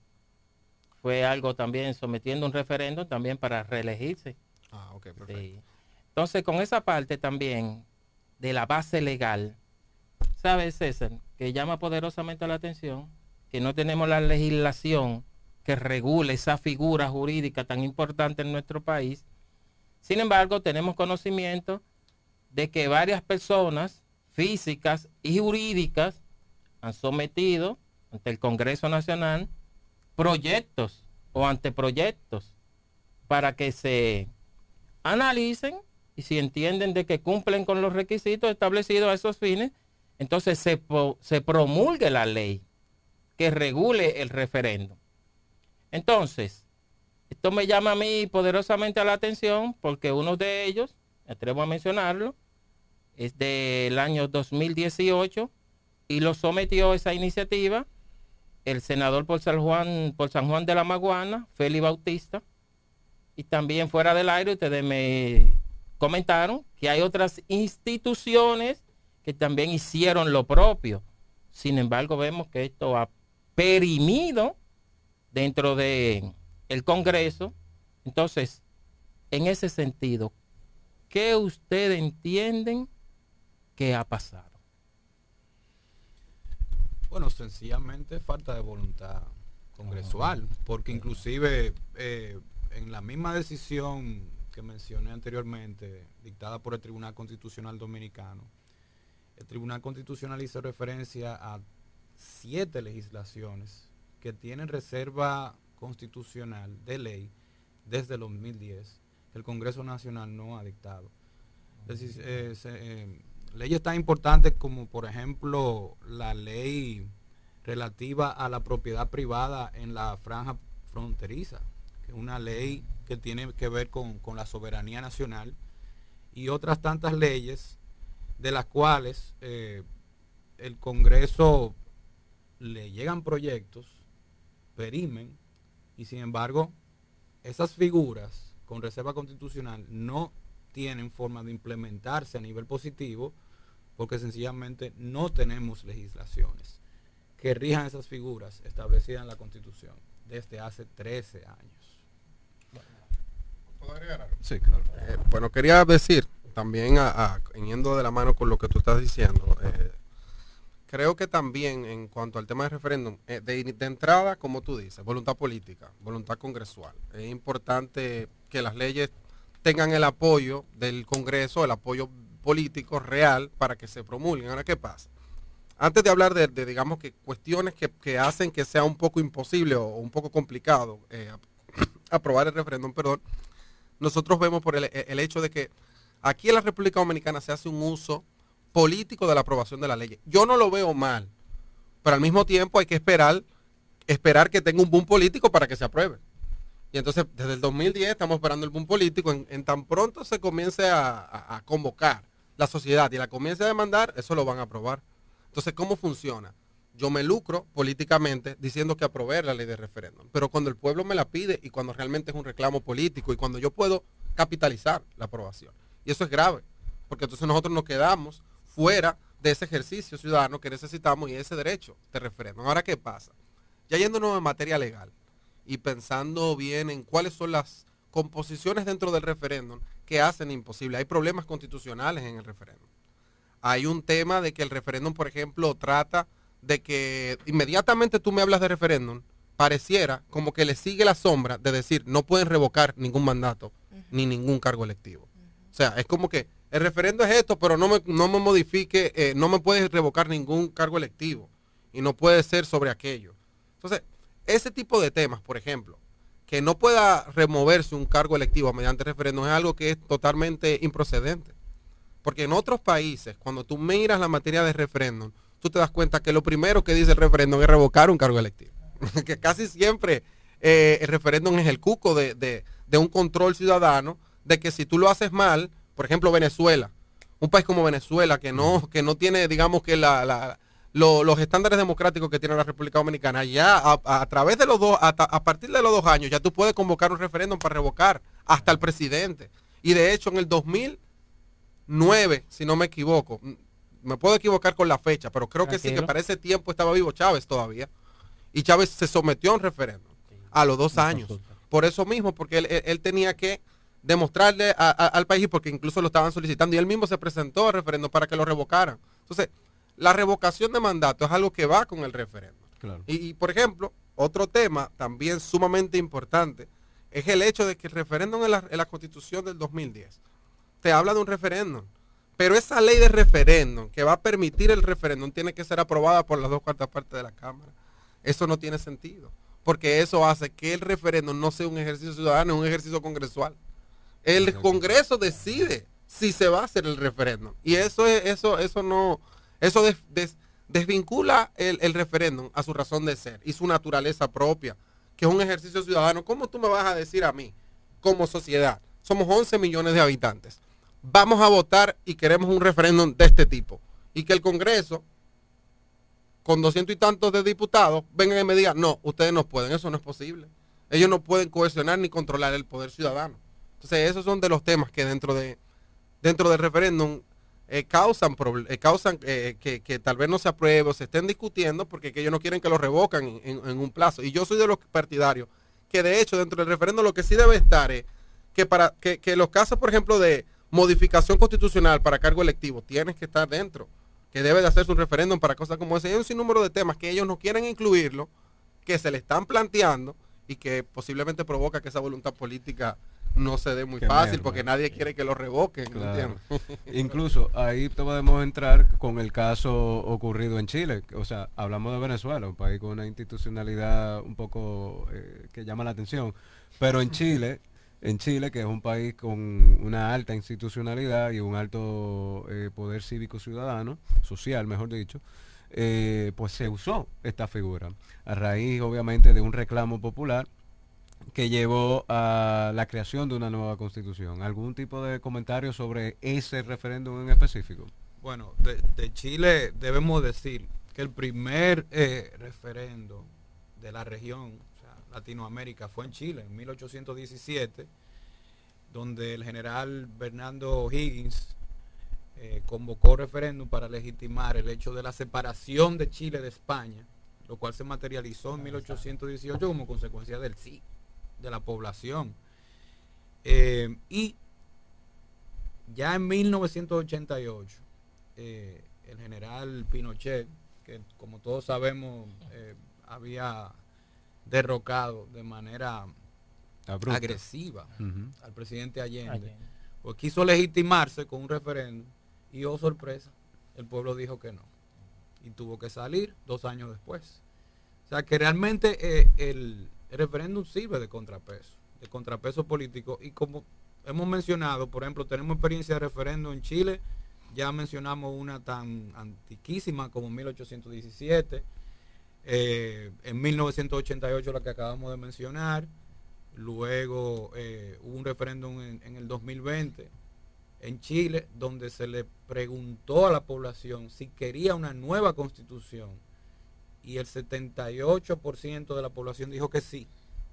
Fue algo también sometiendo un referéndum también para reelegirse. Ah, ok, perfecto. Sí. Entonces, con esa parte también de la base legal, ¿sabes, César? Que llama poderosamente la atención que no tenemos la legislación que regule esa figura jurídica tan importante en nuestro país. Sin embargo, tenemos conocimiento de que varias personas físicas y jurídicas han sometido ante el Congreso Nacional proyectos o anteproyectos para que se analicen y si entienden de que cumplen con los requisitos establecidos a esos fines, entonces se, se promulgue la ley que regule el referéndum. Entonces, esto me llama a mí poderosamente a la atención porque uno de ellos, me atrevo a mencionarlo, es del año dos mil dieciocho y lo sometió esa iniciativa el senador por San Juan, por San Juan de la Maguana, Félix Bautista, y también fuera del aire ustedes me comentaron que hay otras instituciones que también hicieron lo propio. Sin embargo, vemos que esto ha perimido dentro de el Congreso. Entonces, en ese sentido, ¿qué ustedes entienden que ha pasado? Bueno, sencillamente falta de voluntad congresual, porque inclusive eh, en la misma decisión que mencioné anteriormente, dictada por el Tribunal Constitucional Dominicano, el Tribunal Constitucional hizo referencia a siete legislaciones que tienen reserva constitucional de ley desde el dos mil diez, que el Congreso Nacional no ha dictado. Es decir, eh, se, eh, leyes tan importantes como, por ejemplo, la ley relativa a la propiedad privada en la franja fronteriza, que es una ley que tiene que ver con, con la soberanía nacional, y otras tantas leyes de las cuales eh, el Congreso le llegan proyectos, perimen, y sin embargo esas figuras con reserva constitucional no tienen forma de implementarse a nivel positivo, porque sencillamente no tenemos legislaciones que rijan esas figuras establecidas en la Constitución desde hace trece años. ¿Puedo agregar algo? Sí, claro. Eh, bueno, quería decir también, a, a, yendo de la mano con lo que tú estás diciendo, eh, creo que también en cuanto al tema del referéndum, eh, de, de entrada, como tú dices, voluntad política, voluntad congresual. Es importante que las leyes tengan el apoyo del Congreso, el apoyo político real para que se promulguen. Ahora, ¿qué pasa? Antes de hablar de, de digamos, que cuestiones que, que hacen que sea un poco imposible o un poco complicado eh, aprobar el referéndum, perdón, nosotros vemos por el, el hecho de que aquí en la República Dominicana se hace un uso político de la aprobación de la ley. Yo no lo veo mal, pero al mismo tiempo hay que esperar, esperar que tenga un boom político para que se apruebe. Y entonces desde el dos mil diez estamos esperando el boom político. En, en tan pronto se comience a, a, a convocar la sociedad y la comience a demandar, eso lo van a aprobar. Entonces, ¿cómo funciona? Yo me lucro políticamente diciendo que aprobé la ley de referéndum, pero cuando el pueblo me la pide y cuando realmente es un reclamo político y cuando yo puedo capitalizar la aprobación. Y eso es grave, porque entonces nosotros nos quedamos fuera de ese ejercicio ciudadano que necesitamos y ese derecho de referéndum. Ahora, ¿qué pasa? Ya yéndonos en materia legal y pensando bien en cuáles son las composiciones dentro del referéndum que hacen imposible. Hay problemas constitucionales en el referéndum. Hay un tema de que el referéndum, por ejemplo, trata de que inmediatamente tú me hablas de referéndum, pareciera como que le sigue la sombra de decir no pueden revocar ningún mandato uh-huh. ni ningún cargo electivo. Uh-huh. O sea, es como que el referendo es esto, pero no me, no me modifique, eh, no me puedes revocar ningún cargo electivo y no puede ser sobre aquello. Entonces, ese tipo de temas, por ejemplo, que no pueda removerse un cargo electivo mediante referéndum es algo que es totalmente improcedente. Porque en otros países, cuando tú miras la materia de referéndum, tú te das cuenta que lo primero que dice el referéndum es revocar un cargo electivo. Que casi siempre eh, el referéndum es el cuco de, de, de un control ciudadano, de que si tú lo haces mal, por ejemplo Venezuela, un país como Venezuela que no, que no tiene, digamos que la, la, lo, los estándares democráticos que tiene la República Dominicana, ya a, a, a través de los dos, a, a partir de los dos años, ya tú puedes convocar un referéndum para revocar hasta el presidente. Y de hecho en el dos mil nueve, si no me equivoco, me puedo equivocar con la fecha, pero creo que sí, que para ese tiempo estaba vivo Chávez todavía. Y Chávez se sometió a un referéndum a los dos años. Por eso mismo, porque él, él, él tenía que demostrarle a, a, al país, porque incluso lo estaban solicitando, y él mismo se presentó al referéndum para que lo revocaran. Entonces, la revocación de mandato es algo que va con el referéndum. Claro. Y, y, por ejemplo, otro tema también sumamente importante es el hecho de que el referéndum en la, en la Constitución del dos mil diez te habla de un referéndum. Pero esa ley de referéndum que va a permitir el referéndum tiene que ser aprobada por las dos cuartas partes de la Cámara. Eso no tiene sentido, porque eso hace que el referéndum no sea un ejercicio ciudadano, es un ejercicio congresual. El Congreso decide si se va a hacer el referéndum. Y eso es, eso, eso no, eso des, des, desvincula el, el referéndum a su razón de ser y su naturaleza propia, que es un ejercicio ciudadano. ¿Cómo tú me vas a decir a mí, como sociedad? Somos once millones de habitantes. Vamos a votar y queremos un referéndum de este tipo. Y que el Congreso, con doscientos y tantos de diputados, vengan y me digan, no, ustedes no pueden, eso no es posible. Ellos no pueden cohesionar ni controlar el poder ciudadano. Entonces, esos son de los temas que dentro de dentro del referéndum eh, causan, eh, causan eh, que, que tal vez no se apruebe o se estén discutiendo porque que ellos no quieren que lo revocan en, en, en un plazo. Y yo soy de los partidarios que, de hecho, dentro del referéndum lo que sí debe estar es que para que, que los casos, por ejemplo, de modificación constitucional para cargo electivo tienen que estar dentro, que debe de hacerse un referéndum para cosas como ese. Hay un sinnúmero de temas que ellos no quieren incluirlo, que se le están planteando y que posiblemente provoca que esa voluntad política no se dé muy Qué fácil, merma. porque nadie quiere que lo revoquen. Claro. ¿No Incluso ahí podemos entrar con el caso ocurrido en Chile. O sea, hablamos de Venezuela, un país con una institucionalidad un poco eh, que llama la atención. Pero en Chile, en Chile, que es un país con una alta institucionalidad y un alto eh, poder cívico ciudadano, social, mejor dicho, eh, pues se usó esta figura a raíz, obviamente, de un reclamo popular que llevó a la creación de una nueva constitución. ¿Algún tipo de comentario sobre ese referéndum en específico? Bueno, de, de Chile debemos decir que el primer eh, referendo de la región, o sea, Latinoamérica, fue en Chile, en mil ochocientos diecisiete, donde el general Bernardo O'Higgins eh, convocó referéndum para legitimar el hecho de la separación de Chile de España, lo cual se materializó en mil ochocientos dieciocho como consecuencia del sí de la población. Eh, y ya en mil novecientos ochenta y ocho, eh, el general Pinochet, que como todos sabemos eh, había derrocado de manera Abrupta. agresiva Uh-huh. al presidente Allende, Allende. pues quiso legitimarse con un referéndum y, oh sorpresa, el pueblo dijo que no y tuvo que salir dos años después. O sea que realmente eh, el, el referéndum sirve de contrapeso, de contrapeso político, y como hemos mencionado, por ejemplo, tenemos experiencia de referéndum en Chile, ya mencionamos una tan antiquísima como mil ochocientos diecisiete, eh, en mil novecientos ochenta y ocho la que acabamos de mencionar, luego eh, hubo un referéndum en, en el dos mil veinte en Chile, donde se le preguntó a la población si quería una nueva constitución, y el setenta y ocho por ciento de la población dijo que sí.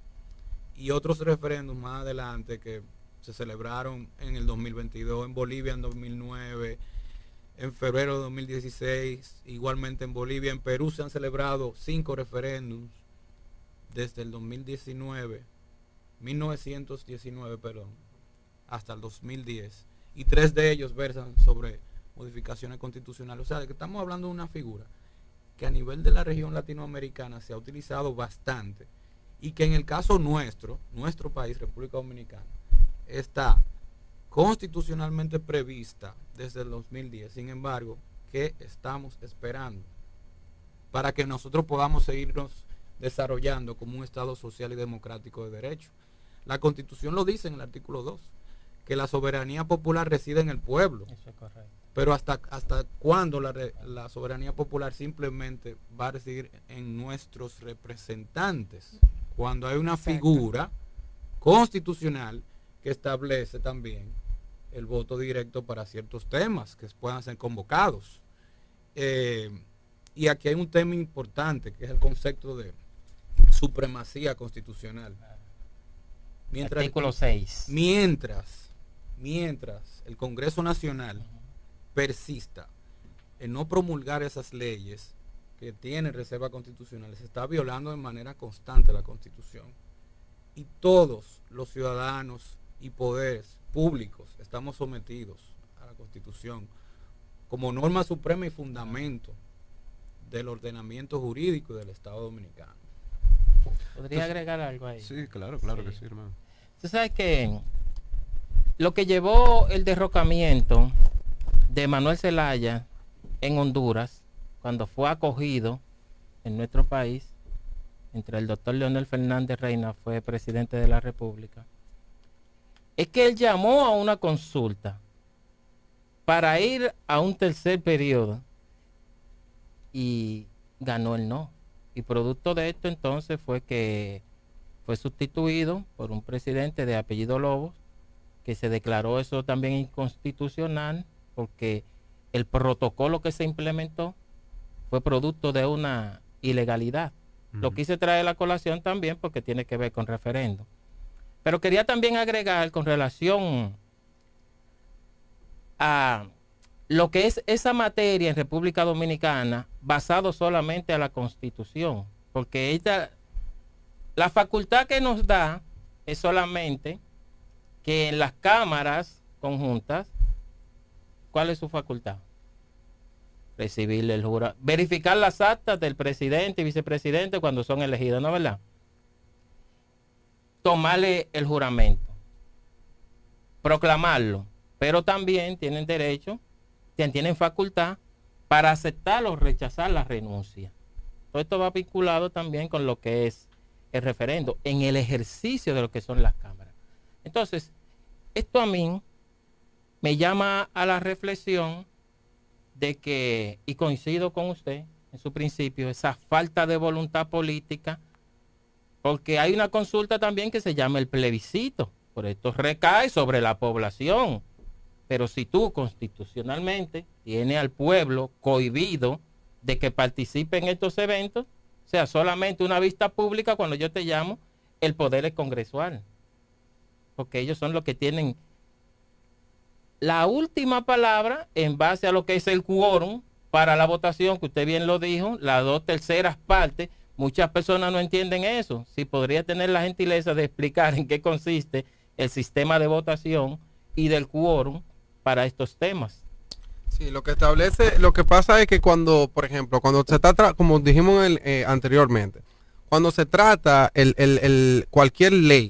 Y otros referéndums más adelante que se celebraron en el dos mil veintidós, en Bolivia en dos mil nueve, en febrero de dos mil dieciséis, igualmente en Bolivia. En Perú se han celebrado cinco referéndums desde el dos mil diecinueve, mil novecientos diecinueve, perdón, hasta el dos mil diez, y tres de ellos versan sobre modificaciones constitucionales. O sea, de que estamos hablando de una figura que a nivel de la región latinoamericana se ha utilizado bastante, y que en el caso nuestro, nuestro país, República Dominicana, está constitucionalmente prevista desde el dos mil diez. Sin embargo, ¿qué estamos esperando para que nosotros podamos seguirnos desarrollando como un Estado social y democrático de derecho? La Constitución lo dice en el artículo dos, que la soberanía popular reside en el pueblo. Eso es correcto. Pero hasta, hasta cuándo la, la soberanía popular simplemente va a residir en nuestros representantes, cuando hay una Exacto. figura constitucional que establece también el voto directo para ciertos temas que puedan ser convocados. Eh, y aquí hay un tema importante, que es el concepto de supremacía constitucional. Mientras, Artículo seis. Mientras, mientras el Congreso Nacional persista en no promulgar esas leyes que tienen reserva constitucional, se está violando de manera constante la Constitución. Y todos los ciudadanos y poderes públicos estamos sometidos a la Constitución como norma suprema y fundamento del ordenamiento jurídico del Estado Dominicano. ¿Podría agregar algo ahí? Sí, claro, claro Sí. que sí, hermano. Tú sabes que lo que llevó el derrocamiento de Manuel Zelaya en Honduras, cuando fue acogido en nuestro país, entre el doctor Leonel Fernández Reina fue presidente de la República, es que él llamó a una consulta para ir a un tercer periodo y ganó el no. Y producto de esto entonces fue que fue sustituido por un presidente de apellido Lobos, que se declaró eso también inconstitucional, porque el protocolo que se implementó fue producto de una ilegalidad. Uh-huh. Lo quise traer a la colación también porque tiene que ver con referendo. Pero quería también agregar con relación a lo que es esa materia en República Dominicana basado solamente a la Constitución, porque ella, la facultad que nos da es solamente que en las cámaras conjuntas, ¿cuál es su facultad? Recibirle el juramento, verificar las actas del presidente y vicepresidente cuando son elegidos, ¿no, verdad? Tomarle el juramento, proclamarlo, pero también tienen derecho, tienen facultad para aceptar o rechazar la renuncia. Todo esto va vinculado también con lo que es el referendo, en el ejercicio de lo que son las cámaras. Entonces, esto a mí me llama a la reflexión de que, y coincido con usted en su principio, esa falta de voluntad política, porque hay una consulta también que se llama el plebiscito, por esto recae sobre la población, pero si tú constitucionalmente tienes al pueblo cohibido de que participe en estos eventos, o sea, solamente una vista pública, cuando yo te llamo, el poder es congresual, porque ellos son los que tienen la última palabra en base a lo que es el quórum para la votación, que usted bien lo dijo, las dos terceras partes. Muchas personas no entienden eso. Si podría tener la gentileza de explicar en qué consiste el sistema de votación y del quórum para estos temas. Sí, lo que establece, lo que pasa es que cuando, por ejemplo, cuando se trata, como dijimos el, eh, anteriormente, cuando se trata el, el, el cualquier ley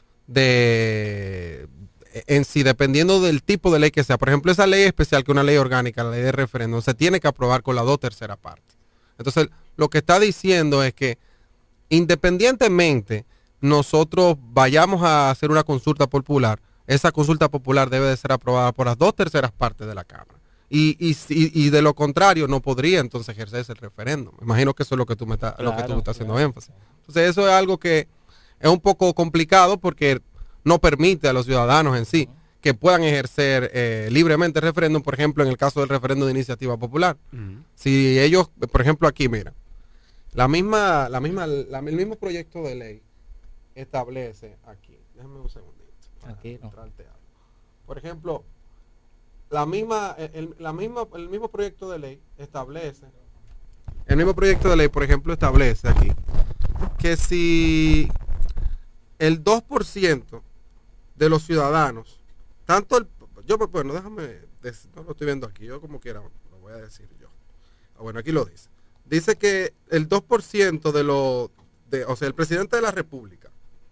de en sí, dependiendo del tipo de ley que sea, por ejemplo, esa ley especial que una ley orgánica, la ley de referéndum, se tiene que aprobar con las dos terceras partes. Entonces, lo que está diciendo es que independientemente nosotros vayamos a hacer una consulta popular, esa consulta popular debe de ser aprobada por las dos terceras partes de la Cámara. Y, y, y de lo contrario, no podría entonces ejercerse el referéndum. Me imagino que eso es lo que tú me, está, claro, lo que tú me estás haciendo claro. énfasis. Entonces, eso es algo que es un poco complicado porque no permite a los ciudadanos en sí que puedan ejercer eh, libremente el referéndum, por ejemplo, en el caso del referéndum de iniciativa popular. Uh-huh. Si ellos, por ejemplo, aquí, mira, la misma, la misma, la, el mismo proyecto de ley establece aquí, déjame un segundito, para aquí, no. Por ejemplo, la misma, el, la misma, el mismo proyecto de ley establece, el mismo proyecto de ley, por ejemplo, establece aquí que si el dos por ciento de los ciudadanos, tanto el, yo, bueno, déjame, no lo estoy viendo aquí, yo como quiera lo voy a decir yo. Ah, bueno, aquí lo dice. Dice que el dos por ciento de los, de, o sea, el presidente de la República,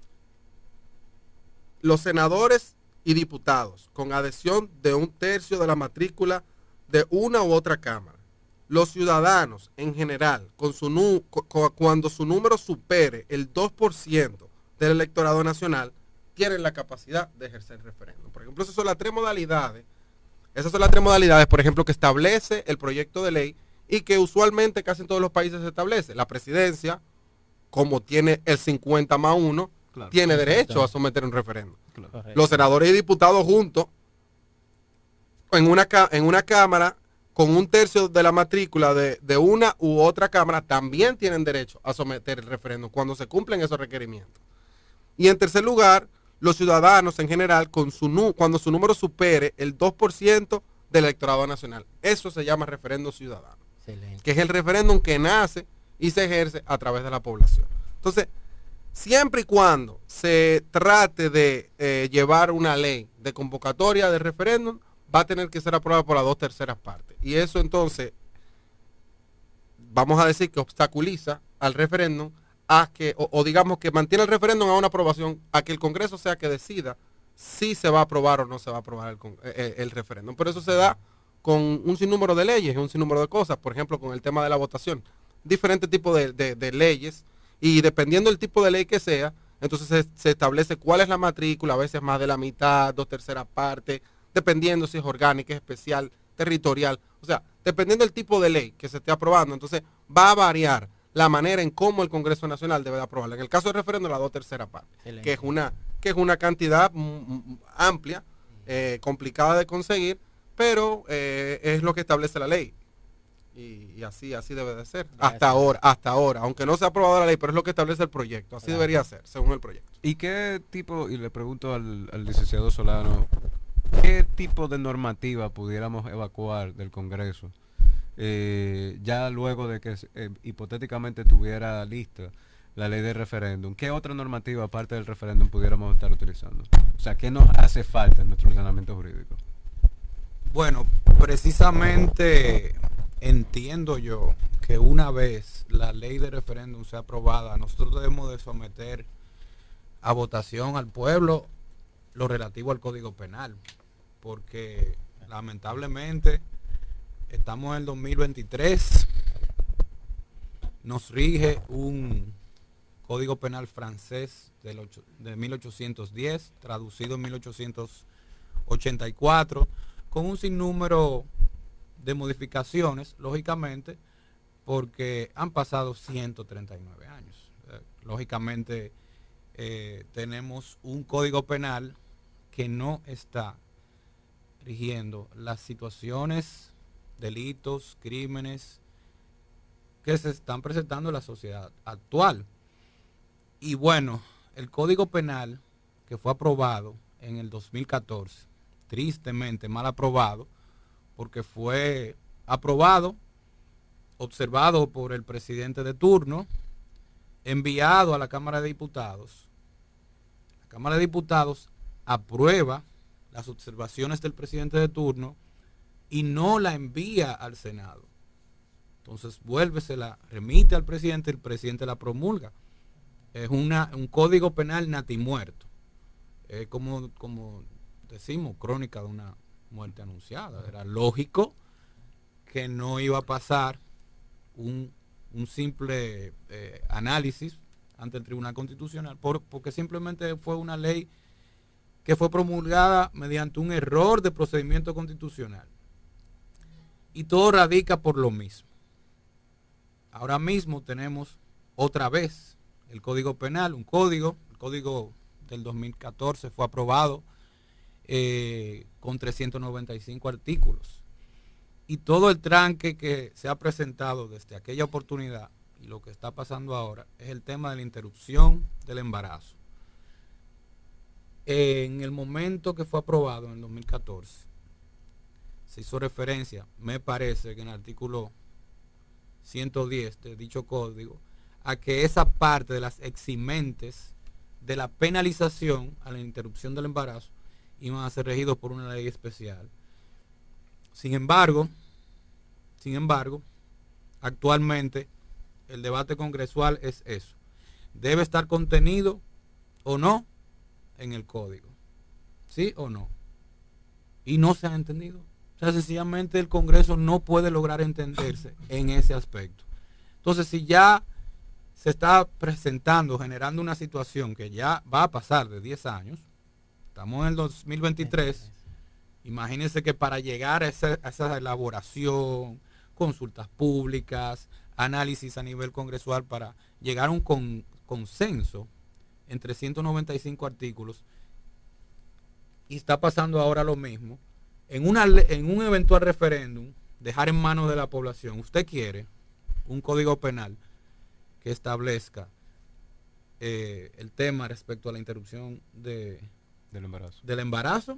los senadores y diputados, con adhesión de un tercio de la matrícula de una u otra cámara, los ciudadanos en general, con su nu, cu, cuando su número supere el dos por ciento del electorado nacional, tienen la capacidad de ejercer referéndum. Por ejemplo, esas son las tres modalidades, esas son las tres modalidades, por ejemplo, que establece el proyecto de ley y que usualmente casi en todos los países se establece. La presidencia, como tiene el cincuenta más uno, claro, tiene derecho a someter un referéndum. Claro. Los senadores y diputados juntos, en una, en una cámara, con un tercio de la matrícula de, de una u otra cámara, también tienen derecho a someter el referéndum cuando se cumplen esos requerimientos. Y en tercer lugar, los ciudadanos en general, con su nu, cuando su número supere el dos por ciento del electorado nacional. Eso se llama referéndum ciudadano. Excelente. Que es el referéndum que nace y se ejerce a través de la población. Entonces, siempre y cuando se trate de eh, llevar una ley de convocatoria de referéndum, va a tener que ser aprobada por las dos terceras partes. Y eso entonces, vamos a decir que obstaculiza al referéndum a que, o, o digamos que mantiene el referéndum a una aprobación, a que el Congreso sea que decida si se va a aprobar o no se va a aprobar el, el, el referéndum. Pero eso se da con un sinnúmero de leyes, un sinnúmero de cosas, por ejemplo, con el tema de la votación. Diferentes tipos de, de, de leyes, y dependiendo del tipo de ley que sea, entonces se, se establece cuál es la matrícula, a veces más de la mitad, dos terceras partes, dependiendo si es orgánica, es especial, territorial. O sea, dependiendo del tipo de ley que se esté aprobando, entonces va a variar la manera en cómo el Congreso Nacional debe de aprobarla. En el caso del referéndum, la dos terceras partes, que es una, que es una cantidad mm, amplia, eh, complicada de conseguir, pero eh, es lo que establece la ley. Y, y así así debe de ser. Gracias. Hasta ahora, hasta ahora. Aunque no se ha aprobado la ley, pero es lo que establece el proyecto. Así Claro. debería ser, según el proyecto. ¿Y qué tipo, y le pregunto al, al licenciado Solano, qué tipo de normativa pudiéramos evacuar del Congreso eh, ya luego de que eh, hipotéticamente tuviera lista la ley de referéndum? ¿Qué otra normativa aparte del referéndum pudiéramos estar utilizando? O sea, ¿qué nos hace falta en nuestro ordenamiento jurídico? Bueno, precisamente entiendo yo que una vez la ley de referéndum sea aprobada, nosotros debemos de someter a votación al pueblo lo relativo al Código Penal, porque lamentablemente estamos en el dos mil veintitrés, nos rige un Código Penal francés del ocho, de mil ochocientos diez, traducido en mil ochocientos ochenta y cuatro, con un sinnúmero de modificaciones, lógicamente, porque han pasado ciento treinta y nueve años. Eh, lógicamente, eh, tenemos un Código Penal que no está rigiendo las situaciones, delitos, crímenes que se están presentando en la sociedad actual. Y bueno, el Código Penal que fue aprobado en el dos mil catorce, tristemente mal aprobado, porque fue aprobado, observado por el presidente de turno, enviado a la Cámara de Diputados. La Cámara de Diputados aprueba las observaciones del presidente de turno y no la envía al Senado. Entonces vuelve, se la remite al presidente, el presidente la promulga. Es una, un código penal natimuerto. Es como, como decimos, crónica de una muerte anunciada. Era lógico que no iba a pasar un, un simple eh, análisis ante el Tribunal Constitucional, por, porque simplemente fue una ley que fue promulgada mediante un error de procedimiento constitucional. Y todo radica por lo mismo. Ahora mismo tenemos otra vez el Código Penal, un código, el código del dos mil catorce fue aprobado eh, con trescientos noventa y cinco artículos. Y todo el tranque que se ha presentado desde aquella oportunidad y lo que está pasando ahora es el tema de la interrupción del embarazo. En el momento que fue aprobado en el dos mil catorce, se hizo referencia, me parece que en el artículo ciento diez de dicho código, a que esa parte de las eximentes de la penalización a la interrupción del embarazo iban a ser regidos por una ley especial. Sin embargo, sin embargo, actualmente el debate congresual es eso. ¿Debe estar contenido o no en el código? ¿Sí o no? Y no se ha entendido. O sea, sencillamente el Congreso no puede lograr entenderse en ese aspecto. Entonces, si ya se está presentando, generando una situación que ya va a pasar de diez años, estamos en el dos mil veintitrés, imagínense que para llegar a esa, a esa elaboración, consultas públicas, análisis a nivel congresual para llegar a un con, consenso entre ciento noventa y cinco artículos, y está pasando ahora lo mismo, en, una, en un eventual referéndum, dejar en manos de la población, usted quiere un código penal que establezca eh, el tema respecto a la interrupción de, Del embarazo. del embarazo,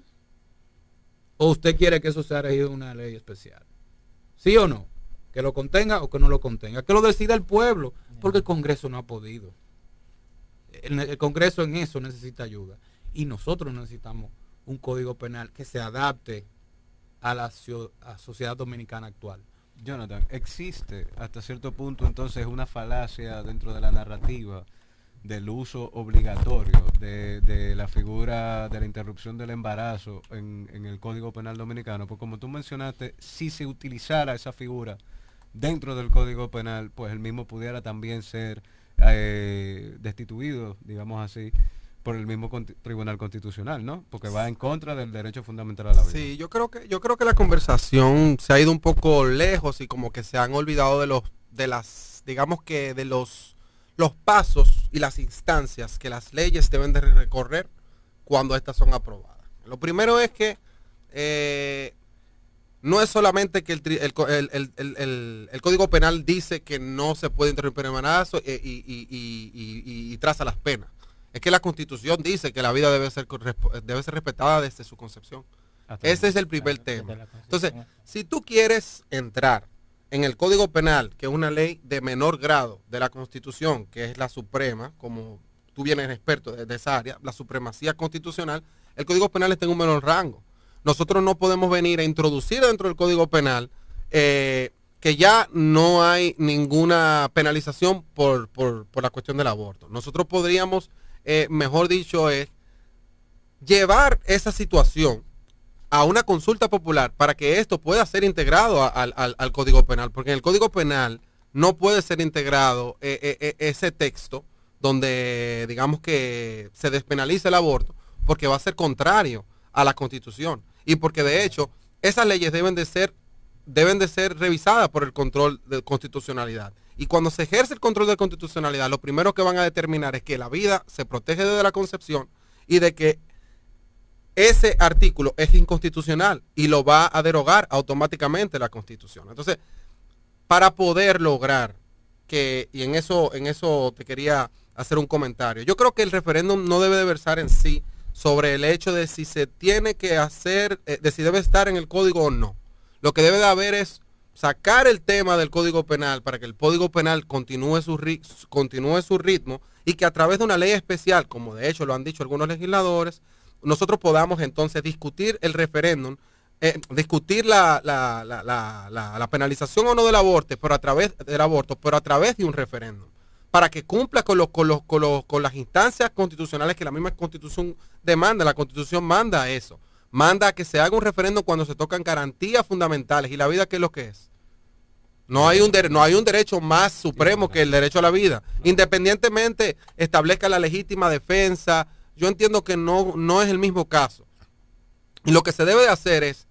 o usted quiere que eso sea regido en una ley especial. ¿Sí o no? Que lo contenga o que no lo contenga. Que lo decida el pueblo, porque el Congreso no ha podido. El, el Congreso en eso necesita ayuda. Y nosotros necesitamos un código penal que se adapte a la a sociedad dominicana actual. Jonathan, existe hasta cierto punto entonces una falacia dentro de la narrativa del uso obligatorio de, de la figura de la interrupción del embarazo en, en el Código Penal Dominicano, porque como tú mencionaste, si se utilizara esa figura dentro del Código Penal, pues el mismo pudiera también ser eh, destituido, digamos así, por el mismo conti- Tribunal Constitucional, ¿no? Porque va en contra del derecho fundamental a la vida. Sí, yo creo que yo creo que la conversación se ha ido un poco lejos y como que se han olvidado de los de las digamos que de los los pasos y las instancias que las leyes deben de recorrer cuando estas son aprobadas. Lo primero es que eh, no es solamente que el, el, el, el, el, el Código Penal dice que no se puede interrumpir el embarazo y, y, y, y, y, y traza las penas. Es que la Constitución dice que la vida debe ser, debe ser respetada desde su concepción. Hasta Ese es el primer tema. Entonces, si tú quieres entrar en el Código Penal, que es una ley de menor grado de la Constitución, que es la suprema, como tú vienes experto de, de esa área, la supremacía constitucional, el Código Penal está en un menor rango. Nosotros no podemos venir a introducir dentro del Código Penal eh, que ya no hay ninguna penalización por, por, por la cuestión del aborto. Nosotros podríamos, eh, mejor dicho, es llevar esa situación a una consulta popular para que esto pueda ser integrado al, al, al Código Penal, porque en el Código Penal no puede ser integrado eh, eh, ese texto donde digamos que se despenaliza el aborto, porque va a ser contrario a la Constitución y porque de hecho esas leyes deben de ser deben de ser revisadas por el control de constitucionalidad, y cuando se ejerce el control de constitucionalidad, lo primero que van a determinar es que la vida se protege desde la concepción y de que ese artículo es inconstitucional y lo va a derogar automáticamente la Constitución. Entonces, para poder lograr que, y en eso, en eso te quería hacer un comentario, yo creo que el referéndum no debe de versar en sí sobre el hecho de si se tiene que hacer, eh, de si debe estar en el código o no. Lo que debe de haber es sacar el tema del Código Penal para que el Código Penal continúe su, ri continúe su ritmo y que a través de una ley especial, como de hecho lo han dicho algunos legisladores, nosotros podamos entonces discutir el referéndum, eh, discutir la, la, la, la, la, la penalización o no del aborto, pero a través del aborto, pero a través de un referéndum, para que cumpla con los, con los, con los, con las instancias constitucionales que la misma Constitución demanda. La Constitución manda eso, manda a que se haga un referéndum cuando se tocan garantías fundamentales. ¿Y la vida qué es lo que es? No hay un de, no hay un derecho más supremo que el derecho a la vida, independientemente establezca la legítima defensa. Yo entiendo que no, no es el mismo caso. Y lo que se debe de hacer es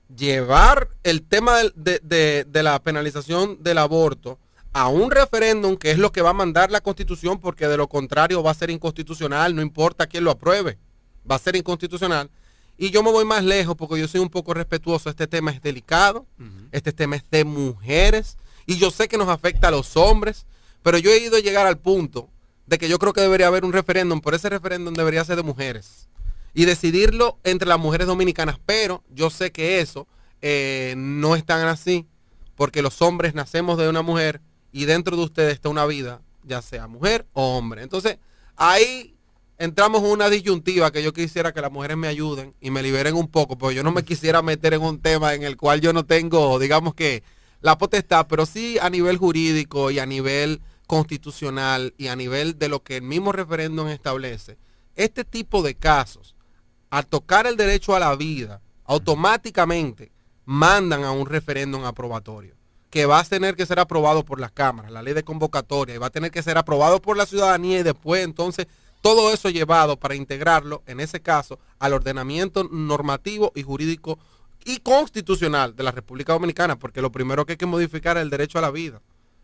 llevar el tema de, de, de, de la penalización del aborto a un referéndum, que es lo que va a mandar la Constitución, porque de lo contrario va a ser inconstitucional, no importa quién lo apruebe, va a ser inconstitucional. Y yo me voy más lejos porque yo soy un poco respetuoso. Este tema es delicado, uh-huh. Este tema es de mujeres, y yo sé que nos afecta a los hombres, pero yo he ido a llegar al punto de que yo creo que debería haber un referéndum, pero ese referéndum debería ser de mujeres y decidirlo entre las mujeres dominicanas, pero yo sé que eso eh, no es tan así, porque los hombres nacemos de una mujer y dentro de ustedes está una vida, ya sea mujer o hombre. Entonces ahí entramos en una disyuntiva que yo quisiera que las mujeres me ayuden y me liberen un poco, porque yo no me quisiera meter en un tema en el cual yo no tengo, digamos que, la potestad, pero sí a nivel jurídico y a nivel constitucional y a nivel de lo que el mismo referéndum establece. Este tipo de casos, al tocar el derecho a la vida, automáticamente mandan a un referéndum aprobatorio, que va a tener que ser aprobado por las cámaras, la ley de convocatoria, y va a tener que ser aprobado por la ciudadanía, y después entonces todo eso llevado para integrarlo, en ese caso, al ordenamiento normativo y jurídico y constitucional de la República Dominicana, porque lo primero que hay que modificar es el derecho a la vida.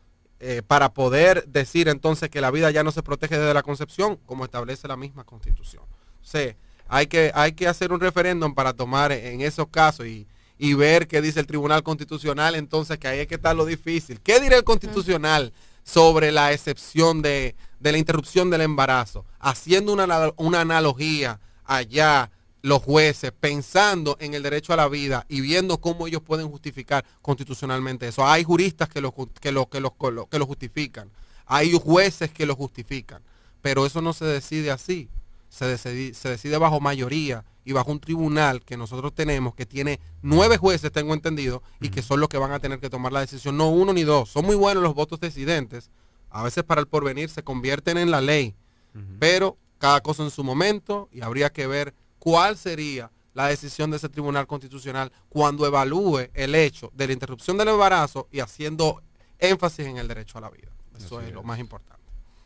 Eh, para poder decir entonces que la vida ya no se protege desde la concepción, como establece la misma Constitución. O sea, hay que, hay que hacer un referéndum para tomar en esos casos y, y ver qué dice el Tribunal Constitucional, entonces que ahí es que está lo difícil. ¿Qué dirá el Constitucional sobre la excepción de, de la interrupción del embarazo? Haciendo una, una analogía allá, los jueces pensando en el derecho a la vida y viendo cómo ellos pueden justificar constitucionalmente eso. Hay juristas que lo, que lo, que lo, que lo justifican, hay jueces que lo justifican, pero eso no se decide así, se decide, se decide bajo mayoría y bajo un tribunal que nosotros tenemos, que tiene nueve jueces, tengo entendido, y que son los que van a tener que tomar la decisión, no uno ni dos. Son muy buenos los votos decidentes, a veces para el porvenir se convierten en la ley, uh-huh. Pero cada cosa en su momento, y habría que ver cuál sería la decisión de ese Tribunal Constitucional cuando evalúe el hecho de la interrupción del embarazo y haciendo énfasis en el derecho a la vida. Eso es, es lo más importante.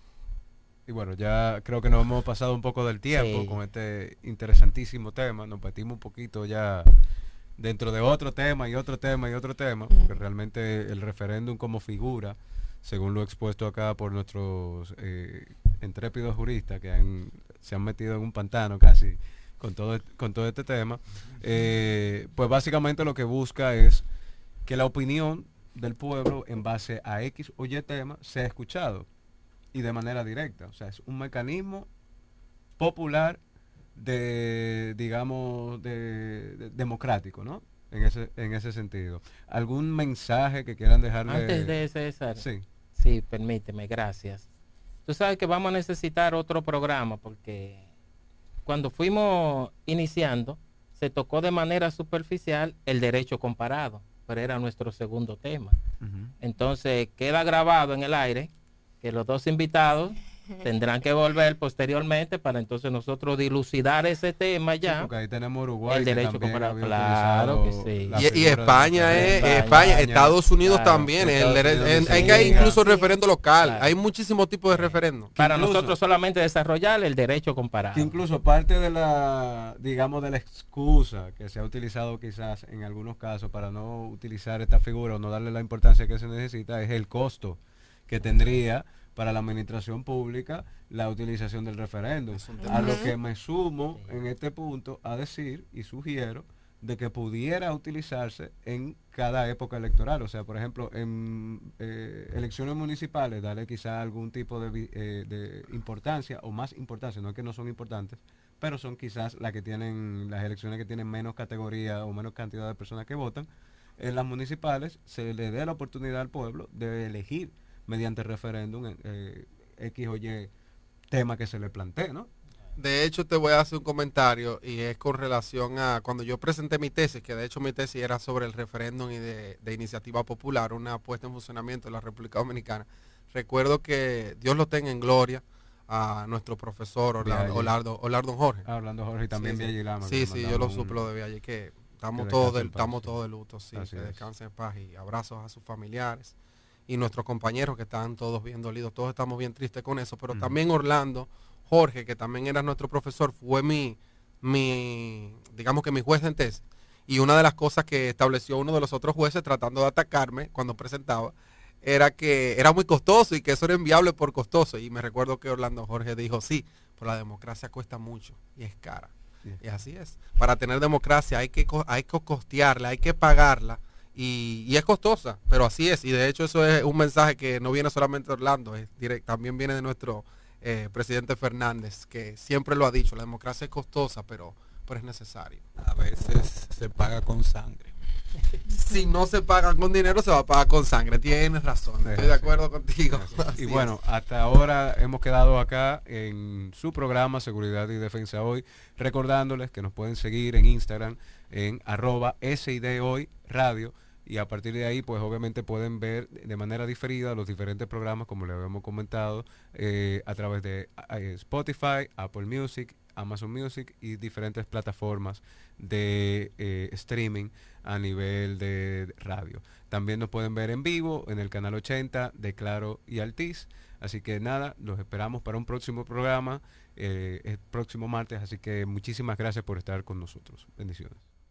Y bueno, ya creo que nos hemos pasado un poco del tiempo Sí. con este interesantísimo tema. Nos metimos un poquito ya dentro de otro tema y otro tema y otro tema, Mm. porque realmente el referéndum como figura, según lo expuesto acá por nuestros eh, intrépidos juristas que han, se han metido en un pantano casi con todo, con todo este tema, eh, pues básicamente lo que busca es que la opinión del pueblo en base a X o Y tema sea escuchado y de manera directa. O sea, es un mecanismo popular de, digamos, de, de- democrático, ¿no? En ese, en ese sentido. ¿Algún mensaje que quieran dejarle? Antes de César, Sí. sí, permíteme, gracias. Tú sabes que vamos a necesitar otro programa porque cuando fuimos iniciando se tocó de manera superficial el derecho comparado, pero era nuestro segundo tema. Ujú. Entonces queda grabado en el aire que los dos invitados tendrán que volver posteriormente para entonces nosotros dilucidar ese tema Sí, ya. porque ahí tenemos Uruguay, El que derecho también comparado, había claro utilizado que sí. la Y, y figura del España es referéndum. España, España, Estados Unidos claro, también. el Estados dere- Unidos en- hay sí, que hay incluso sí. referendo local. Claro. Hay muchísimos tipos de referendos. Para incluso- nosotros solamente desarrollar el derecho comparado. Que incluso parte de la, digamos, de la excusa que se ha utilizado quizás en algunos casos para no utilizar esta figura o no darle la importancia que se necesita es el costo que tendría para la administración pública la utilización del referéndum. Es un tema. A lo Ujú. que me sumo en este punto a decir y sugiero de que pudiera utilizarse en cada época electoral. O sea, por ejemplo, en eh, elecciones municipales, darle quizá algún tipo de, vi- eh, de importancia o más importancia, no es que no son importantes, pero son quizás las que tienen, las elecciones que tienen menos categoría o menos cantidad de personas que votan. En las municipales se le dé la oportunidad al pueblo de elegir mediante referéndum eh, X o Y tema que se le plantee, ¿no? De hecho, te voy a hacer un comentario y es con relación a cuando yo presenté mi tesis, que de hecho mi tesis era sobre el referéndum y de, de iniciativa popular, una puesta en funcionamiento de la República Dominicana. Recuerdo que Dios lo tenga en gloria a nuestro profesor Orlando, Vialle. Orlando, Orlando Jorge. Ah, Orlando Jorge y también Sí, sí. Vialle Lama, que Sí, le sí, yo lo mandamos un- supe lo de Vialle, que estamos que todos descanse de, en paz, estamos sí. todos de luto, sí, Así que es. descansen en paz y abrazos a sus familiares y nuestros compañeros que están todos bien dolidos, todos estamos bien tristes con eso, pero Ujú. también Orlando Jorge, que también era nuestro profesor, fue mi, mi, digamos que mi juez en tesis. Y una de las cosas que estableció uno de los otros jueces tratando de atacarme cuando presentaba, era que era muy costoso y que eso era inviable por costoso. Y me recuerdo que Orlando Jorge dijo, sí, pero la democracia cuesta mucho y es cara. Sí. Y así es. Para tener democracia hay que, co- hay que costearla, hay que pagarla. Y, y es costosa, pero así es. Y de hecho eso es un mensaje que no viene solamente de Orlando, es direct, también viene de nuestro eh, presidente Fernández, que siempre lo ha dicho, la democracia es costosa, pero, pero es necesario. A veces se paga con sangre. Si no se pagan con dinero, se va a pagar con sangre. Tienes razón, Es estoy de así. acuerdo contigo. Y Así bueno, hasta ahora hemos quedado acá en su programa Seguridad y Defensa Hoy, recordándoles que nos pueden seguir en Instagram en arroba S I D Hoy Radio, y a partir de ahí pues obviamente pueden ver de manera diferida los diferentes programas, como le habíamos comentado, eh, a través de eh, Spotify, Apple Music, Amazon Music y diferentes plataformas de eh, streaming a nivel de radio. También nos pueden ver en vivo en el canal ochenta de Claro y Altiz. Así que nada, los esperamos para un próximo programa eh, el próximo martes. Así que muchísimas gracias por estar con nosotros. Bendiciones.